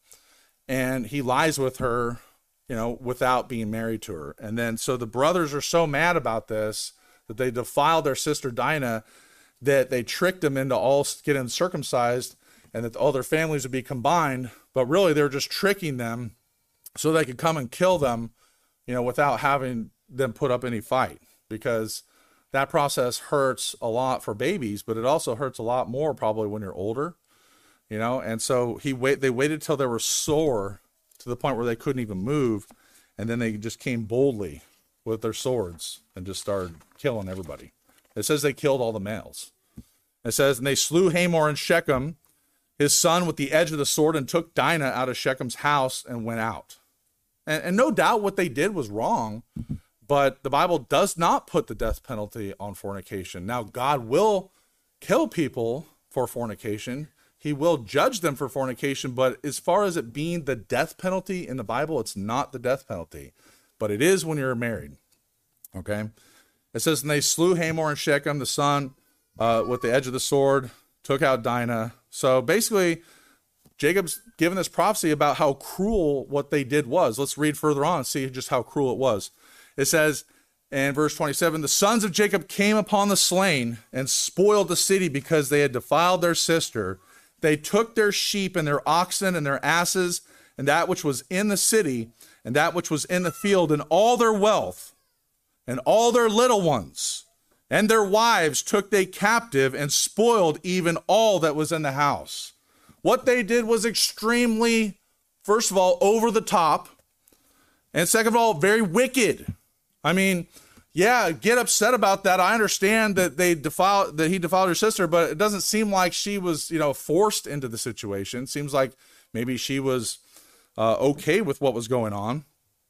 and he lies with her, you know, without being married to her. And then so the brothers are so mad about this that they defiled their sister Dinah, that they tricked them into all getting circumcised, and that all their families would be combined. But really, they're just tricking them so they could come and kill them, you know, without having them put up any fight, because that process hurts a lot for babies, but it also hurts a lot more probably when you're older, you know. And so he wait. They waited till they were sore to the point where they couldn't even move, and then they just came boldly with their swords and just started killing everybody. It says they killed all the males. It says, "And they slew Hamor and Shechem, his son, with the edge of the sword, and took Dinah out of Shechem's house and went out." And, and no doubt what they did was wrong, but the Bible does not put the death penalty on fornication. Now, God will kill people for fornication. He will judge them for fornication, but as far as it being the death penalty in the Bible, it's not the death penalty, but it is when you're married, okay? It says, "And they slew Hamor and Shechem, the son, uh, with the edge of the sword, took out Dinah." So basically, Jacob's given this prophecy about how cruel what they did was. Let's read further on and see just how cruel it was. It says in verse twenty-seven, "The sons of Jacob came upon the slain and spoiled the city because they had defiled their sister. They took their sheep and their oxen and their asses and that which was in the city and that which was in the field and all their wealth and all their little ones and their wives took they captive and spoiled even all that was in the house." What they did was extremely, first of all, over the top, and second of all, very wicked. I mean, yeah, get upset about that. I understand that they defiled, that he defiled her sister, but it doesn't seem like she was, you know, forced into the situation. It seems like maybe she was uh, okay with what was going on.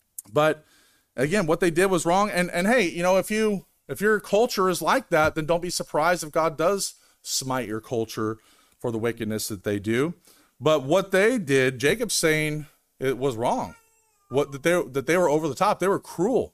But again, what they did was wrong. And and hey, you know, if you if your culture is like that, then don't be surprised if God does smite your culture for the wickedness that they do. But what they did, Jacob's saying it was wrong. What that they that they were over the top. They were cruel.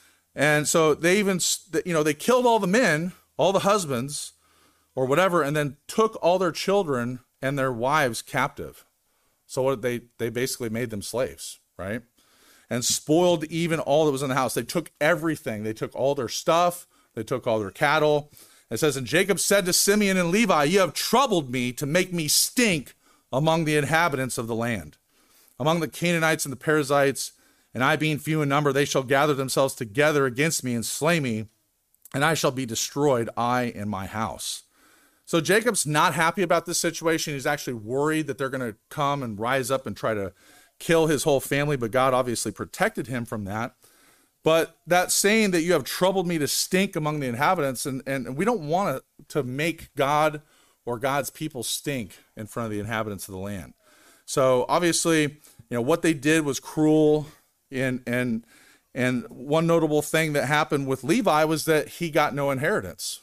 And so they even, you know, they killed all the men, all the husbands, or whatever, and then took all their children and their wives captive. So what they they basically made them slaves, right? And spoiled even all that was in the house. They took everything. They took all their stuff. They took all their cattle. It says, "And Jacob said to Simeon and Levi, you have troubled me to make me stink among the inhabitants of the land, among the Canaanites and the Perizzites, and I being few in number, they shall gather themselves together against me and slay me, and I shall be destroyed, I and my house." So Jacob's not happy about this situation. He's actually worried that they're going to come and rise up and try to kill his whole family, but God obviously protected him from that. But that saying that you have troubled me to stink among the inhabitants, and, and we don't want to, to make God or God's people stink in front of the inhabitants of the land. So obviously, you know, what they did was cruel. And and and one notable thing that happened with Levi was that he got no inheritance.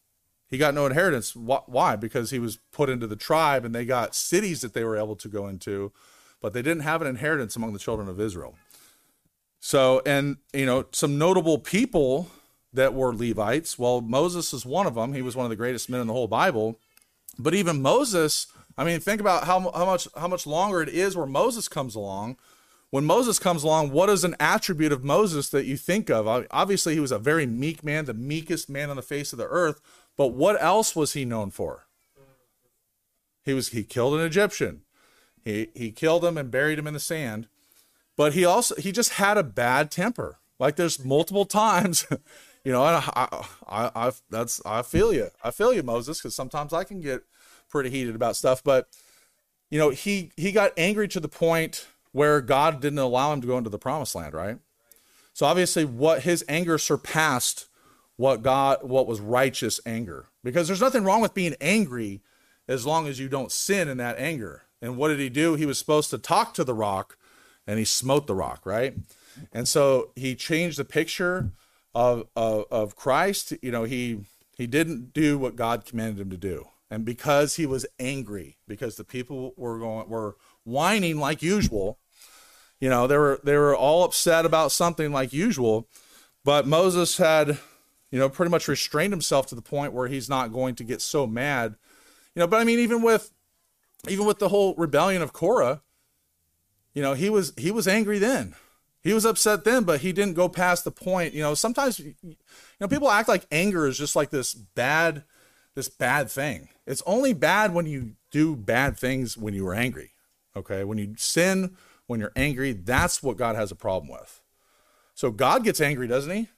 He got no inheritance. Why? Because he was put into the tribe, and they got cities that they were able to go into, but they didn't have an inheritance among the children of Israel. So, and you know, some notable people that were Levites. Well, Moses is one of them. He was one of the greatest men in the whole Bible. But even Moses, I mean, think about how how much how much longer it is where Moses comes along. When Moses comes along, what is an attribute of Moses that you think of? Obviously, he was a very meek man, the meekest man on the face of the earth. But what else was he known for? He was he killed an Egyptian. He he killed him and buried him in the sand. But he also he just had a bad temper. Like there's multiple times, you know, and I I, I that's I feel you. I feel you, Moses, because sometimes I can get pretty heated about stuff. But you know, he he got angry to the point where God didn't allow him to go into the promised land, right? So obviously what his anger surpassed what God, what was righteous anger, because there's nothing wrong with being angry as long as you don't sin in that anger. And what did he do? He was supposed to talk to the rock and he smote the rock, right? And so he changed the picture of, of, of Christ. You know, he, he didn't do what God commanded him to do. And because he was angry, because the people were going, were whining like usual, you know, they were, they were all upset about something like usual, but Moses had, you know, pretty much restrained himself to the point where he's not going to get so mad, you know, but I mean, even with, even with the whole rebellion of Korah, you know, he was, he was angry then. He was upset then, but he didn't go past the point. You know, sometimes, you know, people act like anger is just like this bad, this bad thing. It's only bad when you do bad things when you were angry. Okay. When you sin, when you're angry, that's what God has a problem with. So God gets angry, doesn't he?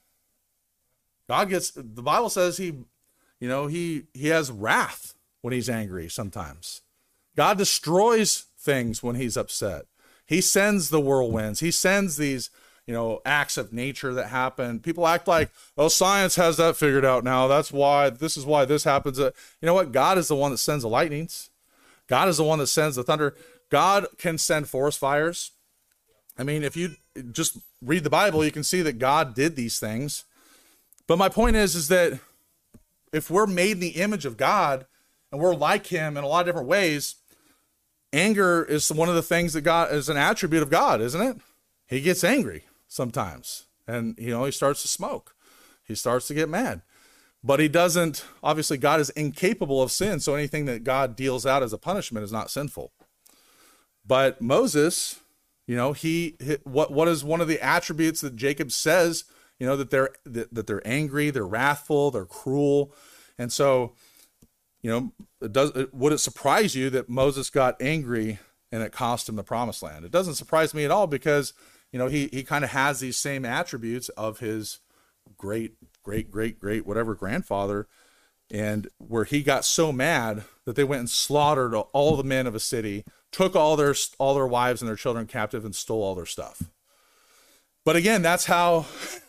God gets, the Bible says he, you know, he, he has wrath when he's angry sometimes. God destroys things when he's upset. He sends the whirlwinds. He sends these, you know, acts of nature that happen. People act like, oh, science has that figured out now. That's why, this is why this happens. You know what? God is the one that sends the lightnings. God is the one that sends the thunder. God can send forest fires. I mean, if you just read the Bible, you can see that God did these things. But my point is, is that if we're made in the image of God and we're like him in a lot of different ways, anger is one of the things that God is an attribute of God, isn't it? He gets angry sometimes and, you know, he starts to smoke. He starts to get mad, but he doesn't, obviously God is incapable of sin. So anything that God deals out as a punishment is not sinful. But Moses, you know, he, what, what is one of the attributes that Jacob says, you know, that they're, that, that they're angry, they're wrathful, they're cruel. And so, you know, it does, it, would it surprise you that Moses got angry and it cost him the promised land? It doesn't surprise me at all because, you know, he, he kind of has these same attributes of his great, great, great, great, whatever grandfather. And where he got so mad that they went and slaughtered all the men of a city, took all their, all their wives and their children captive and stole all their stuff. But again, that's how,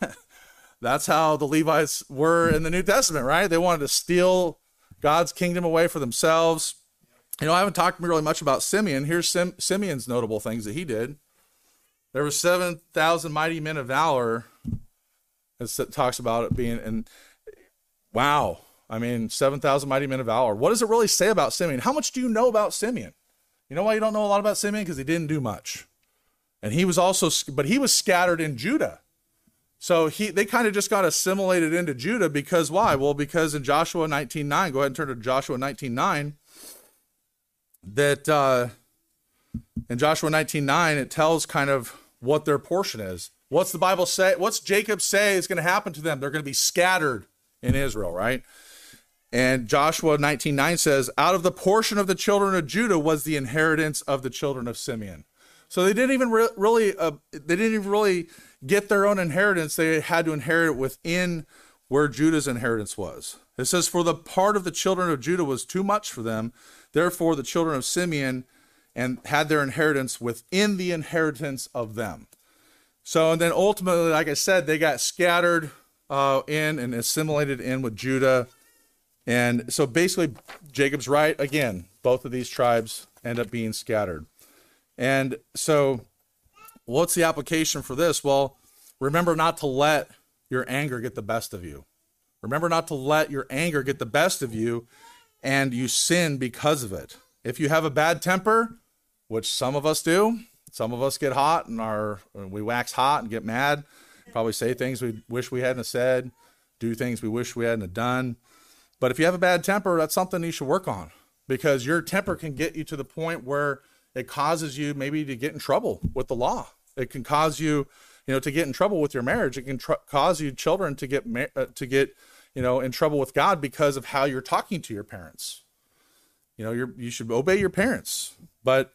that's how the Levites were in the New Testament, right? They wanted to steal God's kingdom away for themselves. You know, I haven't talked really much about Simeon. Here's Sim- Simeon's notable things that he did. There were seven thousand mighty men of valor. It talks about it being, and wow. I mean, seven thousand mighty men of valor. What does it really say about Simeon? How much do you know about Simeon? You know why you don't know a lot about Simeon? Because he didn't do much. And he was also, but he was scattered in Judah. So he, they kind of just got assimilated into Judah because why? Well, because in Joshua nineteen nine, go ahead and turn to Joshua nineteen nine, that uh, in Joshua nineteen nine, it tells kind of what their portion is. What's the Bible say? What's Jacob say is going to happen to them? They're going to be scattered in Israel, right? And Joshua nineteen nine says, out of the portion of the children of Judah was the inheritance of the children of Simeon. So they didn't even re- really, uh, they didn't even really get their own inheritance. They had to inherit it within where Judah's inheritance was. It says, for the part of the children of Judah was too much for them. Therefore, the children of Simeon and had their inheritance within the inheritance of them. So, and then ultimately, like I said, they got scattered uh, in and assimilated in with Judah. And so basically, Jacob's right. Again, both of these tribes end up being scattered. And so what's the application for this? Well, remember not to let your anger get the best of you. Remember not to let your anger get the best of you and you sin because of it. If you have a bad temper, which some of us do, some of us get hot and our, we wax hot and get mad, probably say things we wish we hadn't said, do things we wish we hadn't done. But if you have a bad temper, that's something you should work on because your temper can get you to the point where it causes you maybe to get in trouble with the law. It can cause you, you know, to get in trouble with your marriage. It can tr- cause you children to get, ma- uh, to get, you know, in trouble with God because of how you're talking to your parents. You know, you're, you should obey your parents, but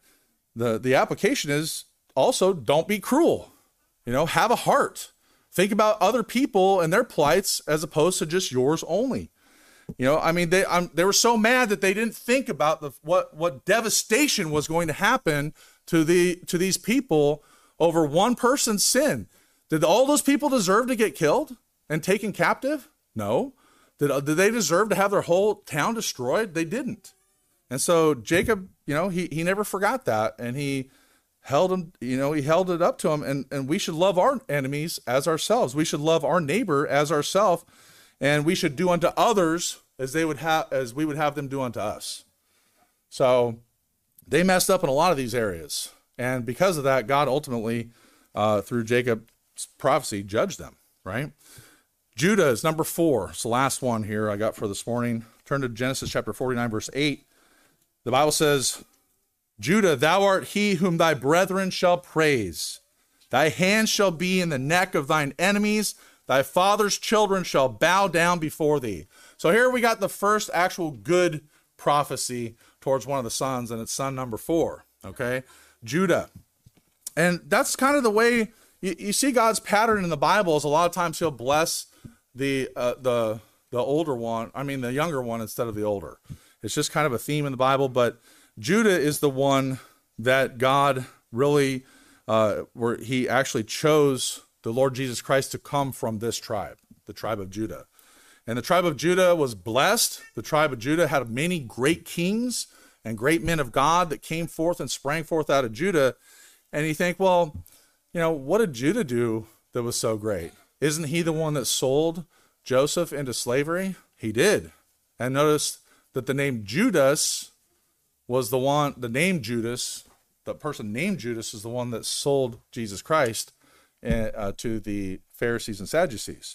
the, the application is also don't be cruel. You know, have a heart. Think about other people and their plights as opposed to just yours only. You know, I mean, they um, they were so mad that they didn't think about the what what devastation was going to happen to the to these people over one person's sin. Did all those people deserve to get killed and taken captive? No. Did, did they deserve to have their whole town destroyed? They didn't. And so Jacob, you know, he he never forgot that, and he held him, you know, he held it up to him. And, and we should love our enemies as ourselves. We should love our neighbor as ourselves, and we should do unto others as they would have, as we would have them do unto us. So they messed up in a lot of these areas. And because of that, God ultimately, uh, through Jacob's prophecy, judged them, right? Judah is number four. It's the last one here I got for this morning. Turn to Genesis chapter forty-nine, verse eight. The Bible says, Judah, thou art he whom thy brethren shall praise. Thy hand shall be in the neck of thine enemies. Thy father's children shall bow down before thee. So here we got the first actual good prophecy towards one of the sons, and it's son number four, okay? Judah. And that's kind of the way you, you see God's pattern in the Bible is a lot of times he'll bless the uh, the the older one, I mean the younger one instead of the older. It's just kind of a theme in the Bible, but Judah is the one that God really, uh, where he actually chose the Lord Jesus Christ to come from this tribe, the tribe of Judah. And the tribe of Judah was blessed. The tribe of Judah had many great kings and great men of God that came forth and sprang forth out of Judah. And you think, well, you know, what did Judah do that was so great? Isn't he the one that sold Joseph into slavery? He did. And notice that the name Judas was the one, the name Judas, the person named Judas is the one that sold Jesus Christ uh, to the Pharisees and Sadducees.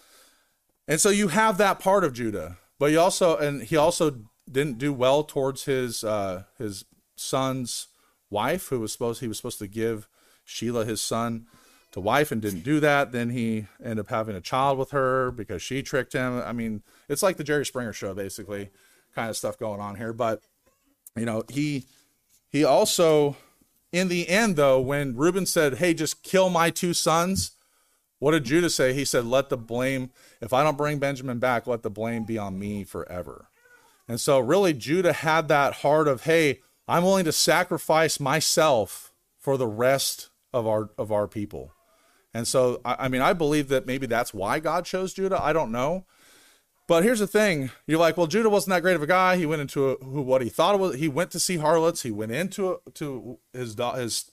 And so you have that part of Judah, but you also, and he also didn't do well towards his uh, his son's wife, who was supposed, he was supposed to give Shelah, his son, to wife, and didn't do that. Then he ended up having a child with her because she tricked him. I mean, it's like the Jerry Springer show, basically, kind of stuff going on here. But you know, he he also, in the end, though, when Reuben said, hey, just kill my two sons, what did Judah say? He said, let the blame, if I don't bring Benjamin back, let the blame be on me forever. And so really Judah had that heart of, hey, I'm willing to sacrifice myself for the rest of our of our people. And so, I, I mean, I believe that maybe that's why God chose Judah. I don't know. But here's the thing. You're like, well, Judah wasn't that great of a guy. He went into a, who what he thought it was. He went to see harlots. He went into a, to his his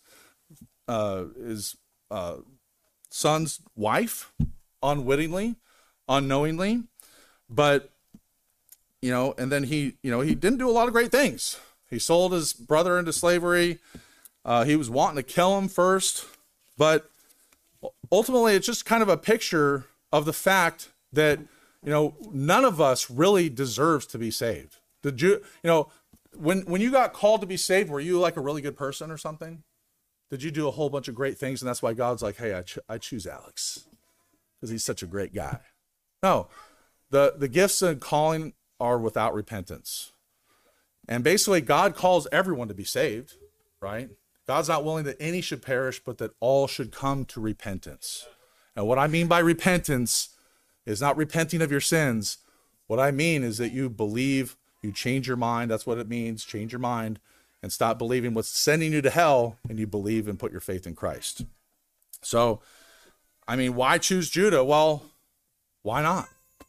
uh, his uh, son's wife unwittingly, unknowingly. But you know, and then he, you know, he didn't do a lot of great things. He sold his brother into slavery. Uh, he was wanting to kill him first, but ultimately, it's just kind of a picture of the fact that, you know, none of us really deserves to be saved. Did you, you know, when, when you got called to be saved, were you like a really good person or something? Did you do a whole bunch of great things? And that's why God's like, hey, I, ch- I choose Alex because he's such a great guy. No, the, the gifts and calling are without repentance. And basically God calls everyone to be saved, right? God's not willing that any should perish, but that all should come to repentance. And what I mean by repentance is not repenting of your sins. What I mean is that you believe, you change your mind. That's what it means. Change your mind and stop believing what's sending you to hell, and you believe and put your faith in Christ. So, I mean, why choose Judah? Well, why not?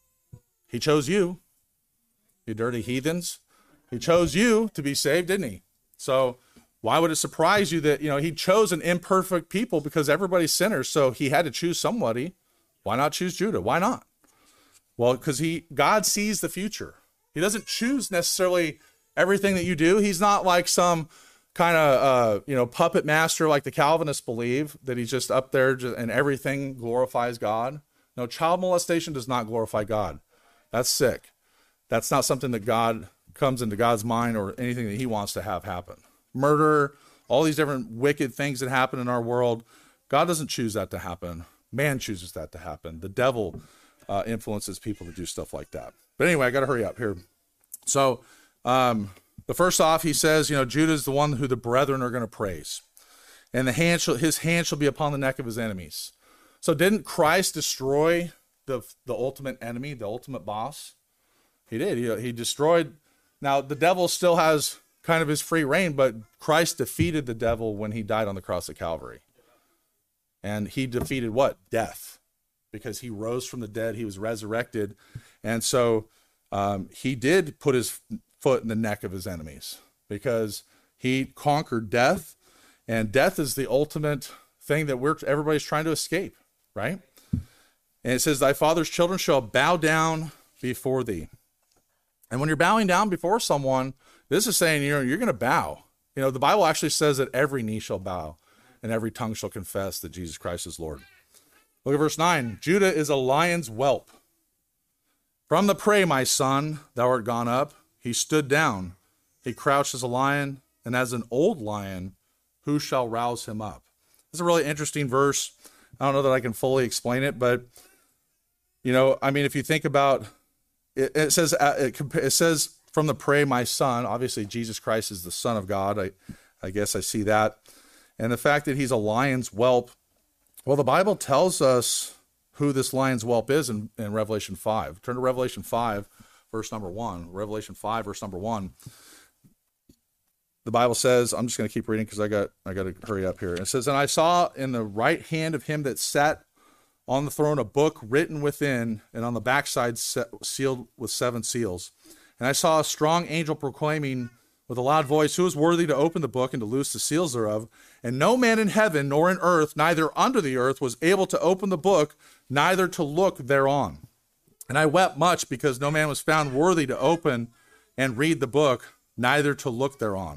He chose you, you dirty heathens. He chose you to be saved, didn't he? So why would it surprise you that, you know, he chose an imperfect people because everybody's sinners, so he had to choose somebody. Why not choose Judah? Why not? Well, because he God sees the future. He doesn't choose necessarily everything that you do. He's not like some kind of, uh, you know, puppet master like the Calvinists believe, that he's just up there and everything glorifies God. No, child molestation does not glorify God. That's sick. That's not something that God comes into God's mind or anything that he wants to have happen. Murder, all these different wicked things that happen in our world, God doesn't choose that to happen. Man chooses that to happen. The devil uh, influences people to do stuff like that. But anyway, I got to hurry up here. So um, But first off, he says, you know, Judah is the one who the brethren are going to praise. And the hand shall, his hand shall be upon the neck of his enemies. So didn't Christ destroy the, the ultimate enemy, the ultimate boss? He did. He, he destroyed. Now, the devil still has kind of his free reign, but Christ defeated the devil when he died on the cross of Calvary. And he defeated what? Death. Because he rose from the dead. He was resurrected. And so um, he did put his foot in the neck of his enemies because he conquered death. And death is the ultimate thing that we're everybody's trying to escape, right? And it says, thy father's children shall bow down before thee. And when you're bowing down before someone, this is saying you're, you're going to bow. You know, the Bible actually says that every knee shall bow and every tongue shall confess that Jesus Christ is Lord. Look at verse nine. Judah is a lion's whelp. From the prey, my son, thou art gone up. He stood down. He crouched as a lion, and as an old lion, who shall rouse him up? It's a really interesting verse. I don't know that I can fully explain it, but, you know, I mean, if you think about it, it says, it, it says from the prey, my son, obviously Jesus Christ is the Son of God. I, I guess I see that. And the fact that he's a lion's whelp, well, the Bible tells us who this lion's whelp is in, in Revelation five. Turn to Revelation five, verse number one. Revelation five, verse number one. The Bible says, I'm just going to keep reading because I got I got to hurry up here. It says, and I saw in the right hand of him that sat on the throne a book written within, and on the backside sealed with seven seals. And I saw a strong angel proclaiming with a loud voice, who is worthy to open the book and to loose the seals thereof? And no man in heaven nor in earth, neither under the earth, was able to open the book, neither to look thereon. And I wept much because no man was found worthy to open and read the book, neither to look thereon.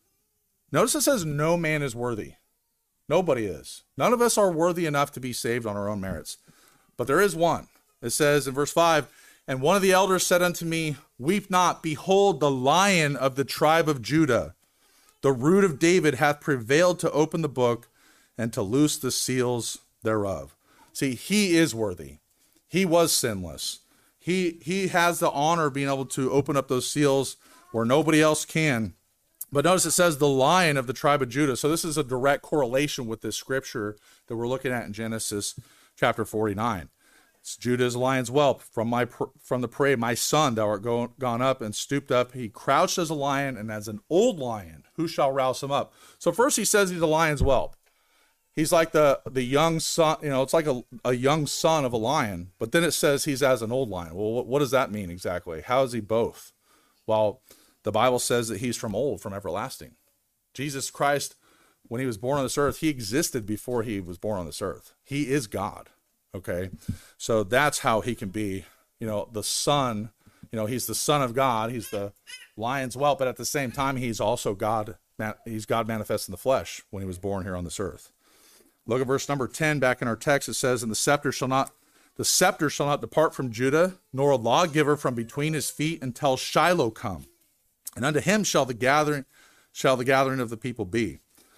Notice it says no man is worthy. Nobody is. None of us are worthy enough to be saved on our own merits. But there is one. It says in verse five, and one of the elders said unto me, weep not, behold, the Lion of the tribe of Judah, the Root of David, hath prevailed to open the book and to loose the seals thereof. See, he is worthy. He was sinless. He, he has the honor of being able to open up those seals where nobody else can. But notice it says the Lion of the tribe of Judah. So this is a direct correlation with this scripture that we're looking at in Genesis chapter forty-nine. It's Judah is a lion's whelp. From my from the prey, my son, thou art go, gone up and stooped up. He crouched as a lion, and as an old lion, who shall rouse him up? So first he says he's a lion's whelp. He's like the, the young son, you know, it's like a, a young son of a lion. But then it says he's as an old lion. Well, what, what does that mean exactly? How is he both? Well, the Bible says that he's from old, from everlasting. Jesus Christ, when he was born on this earth, he existed before he was born on this earth. He is God. Okay. So that's how he can be, you know, the son, you know, he's the Son of God. He's the lion's whelp, but at the same time, he's also God. He's God manifest in the flesh when he was born here on this earth. Look at verse number ten back in our text. It says, and the scepter shall not, the scepter shall not depart from Judah, nor a lawgiver from between his feet until Shiloh come. And unto him shall the gathering, shall the gathering of the people be.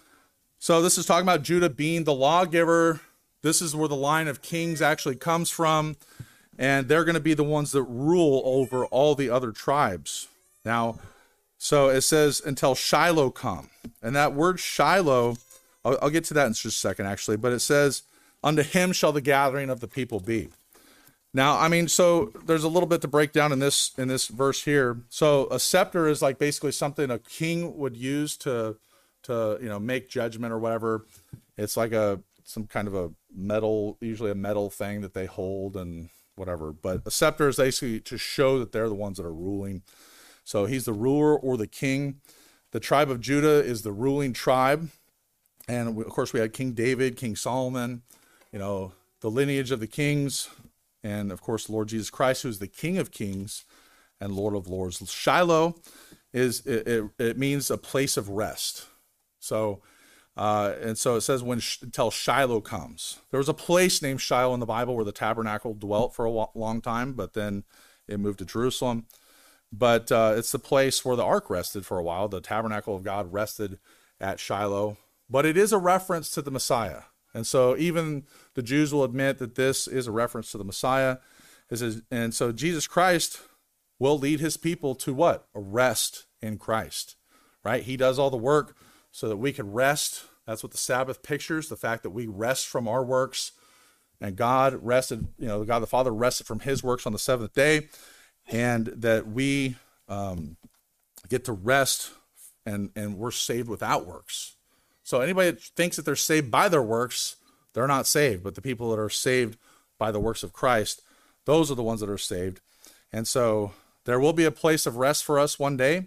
So this is talking about Judah being the lawgiver. This is where the line of kings actually comes from. And they're going to be the ones that rule over all the other tribes. Now, so it says, until Shiloh come. And that word Shiloh, I'll, I'll get to that in just a second, actually. But it says, unto him shall the gathering of the people be. Now, I mean, so there's a little bit to break down in this in this verse here. So a scepter is like basically something a king would use to, to you know, make judgment or whatever. It's like a some kind of a metal, usually a metal thing that they hold and whatever. But a scepter is basically to show that they're the ones that are ruling. So he's the ruler or the king. The tribe of Judah is the ruling tribe. And of course we had King David, King Solomon, you know, the lineage of the kings. And, of course, the Lord Jesus Christ, who is the King of kings and Lord of lords. Shiloh, is it, it, it means a place of rest. So, uh, and so it says when until Shiloh comes. There was a place named Shiloh in the Bible where the tabernacle dwelt for a long time, but then it moved to Jerusalem. But uh, it's the place where the ark rested for a while. The tabernacle of God rested at Shiloh. But it is a reference to the Messiah. And so even the Jews will admit that this is a reference to the Messiah. And so Jesus Christ will lead his people to what? A rest in Christ, right? He does all the work so that we could rest. That's what the Sabbath pictures, the fact that we rest from our works. And God rested, you know, God the Father rested from his works on the seventh day, and that we um, get to rest and, and we're saved without works. So anybody that thinks that they're saved by their works, they're not saved. But the people that are saved by the works of Christ, those are the ones that are saved. And so there will be a place of rest for us one day.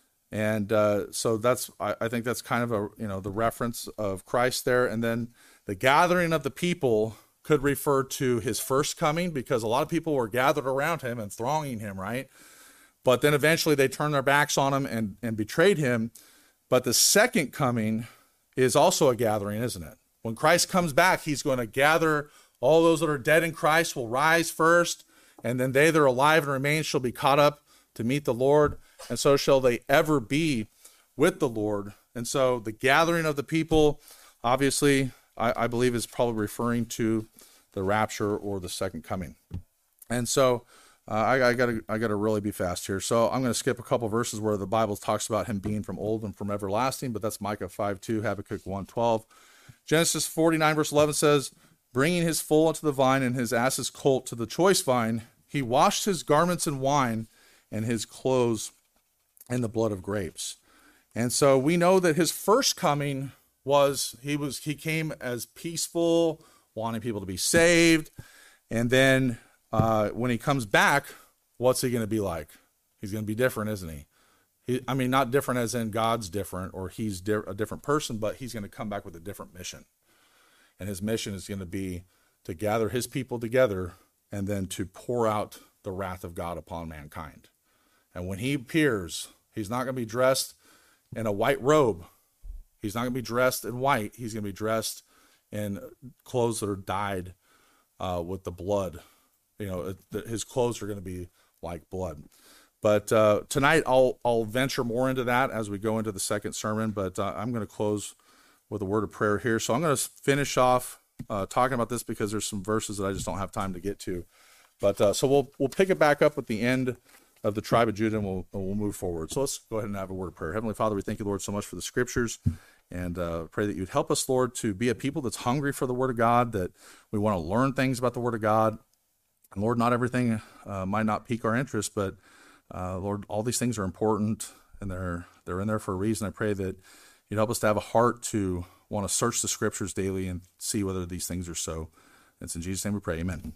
And uh, so that's, I, I think that's kind of a, you know, the reference of Christ there. And then the gathering of the people could refer to his first coming, because a lot of people were gathered around him and thronging him, right? But then eventually they turned their backs on him and, and betrayed him. But the second coming is also a gathering, isn't it? When Christ comes back, he's going to gather all those that are dead in Christ will rise first, and then they that are alive and remain shall be caught up to meet the Lord, and so shall they ever be with the Lord. And so the gathering of the people, obviously, I, I believe is probably referring to the rapture or the second coming. And so uh, I, I gotta I gotta really be fast here. So I'm going to skip a couple verses where the Bible talks about him being from old and from everlasting, but that's Micah five two, Habakkuk one twelve. Genesis forty-nine verse eleven says, bringing his foal unto the vine and his ass's colt to the choice vine, he washed his garments in wine and his clothes in the blood of grapes. And so we know that his first coming was, he was, he came as peaceful, wanting people to be saved. And then uh, when he comes back, what's he going to be like? He's going to be different, isn't he? he? I mean, not different as in God's different or he's di- a different person, but he's going to come back with a different mission. And his mission is going to be to gather his people together and then to pour out the wrath of God upon mankind. And when he appears, he's not going to be dressed in a white robe. He's not going to be dressed in white. He's going to be dressed in clothes that are dyed uh, with the blood. You know, his clothes are going to be like blood. But uh, tonight I'll I'll venture more into that as we go into the second sermon. But uh, I'm going to close with a word of prayer here. So I'm going to finish off uh, talking about this because there's some verses that I just don't have time to get to. But uh, so we'll we'll pick it back up at the end of the tribe of Judah, and we'll we'll move forward. So let's go ahead and have a word of prayer. Heavenly Father, we thank you, Lord, so much for the scriptures, and uh, pray that you'd help us, Lord, to be a people that's hungry for the Word of God, that we want to learn things about the Word of God. And Lord, not everything uh, might not pique our interest, but uh, Lord, all these things are important, and they're they're in there for a reason. I pray that you'd help us to have a heart to want to search the scriptures daily and see whether these things are so. It's in Jesus' name we pray. Amen.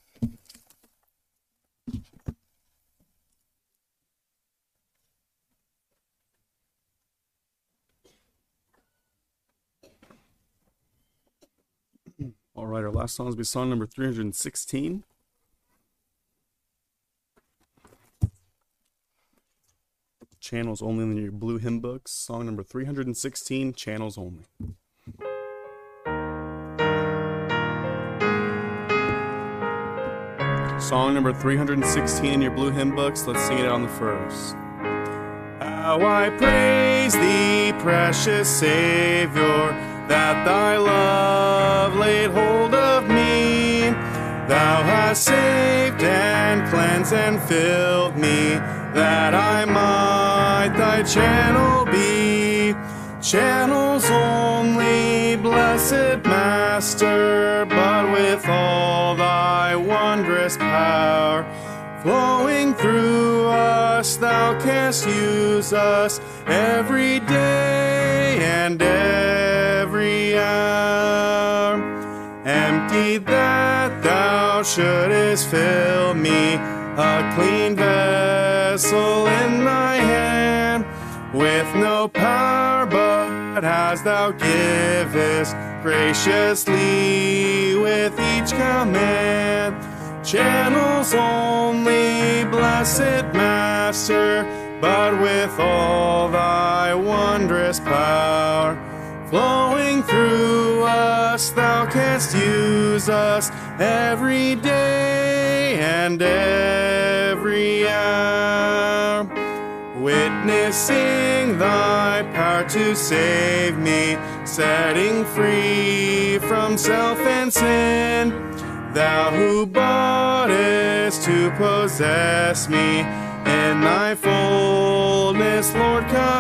All right, our last song will be song number three hundred sixteen. Channels only in your blue hymn books. Song number three hundred sixteen, Channels Only. Song number three hundred sixteen in your blue hymn books. Let's sing it on the first. How I praise thee, precious Savior, that thy love laid hold of me. Thou hast saved and cleansed and filled me, that I might thy channel be. Channels only, blessed Master, but with all thy wondrous power flowing through us, thou canst use us every day and every hour. Empty that thou shouldest fill me, a clean vessel in thy hand, with no power but as thou givest graciously with each command. Channels only, blessed Master, but with all thy wondrous power flowing through us, thou canst use us every day and every hour. Witnessing thy power to save me, setting free from self and sin, thou who boughtest to possess me, in thy fullness, Lord, come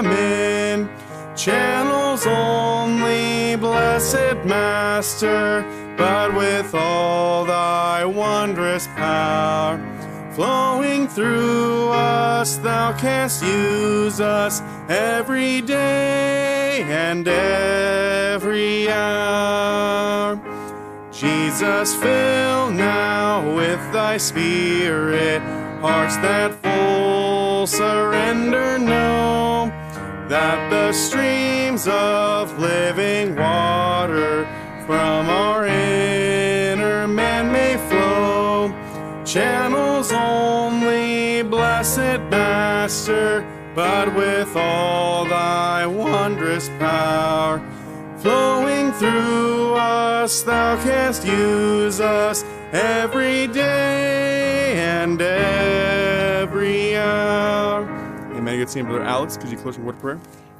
channels only, blessed Master, but with all thy wondrous power flowing through us, thou canst use us every day and every hour. Jesus, fill now with thy Spirit hearts that full surrender know, that the streams of living water from our inner man may flow. Channels only, blessed Master, but with all thy wondrous power flowing through us, thou canst use us every day and every hour. Amen. Good seeing Brother Alex. Could you close with a word of prayer?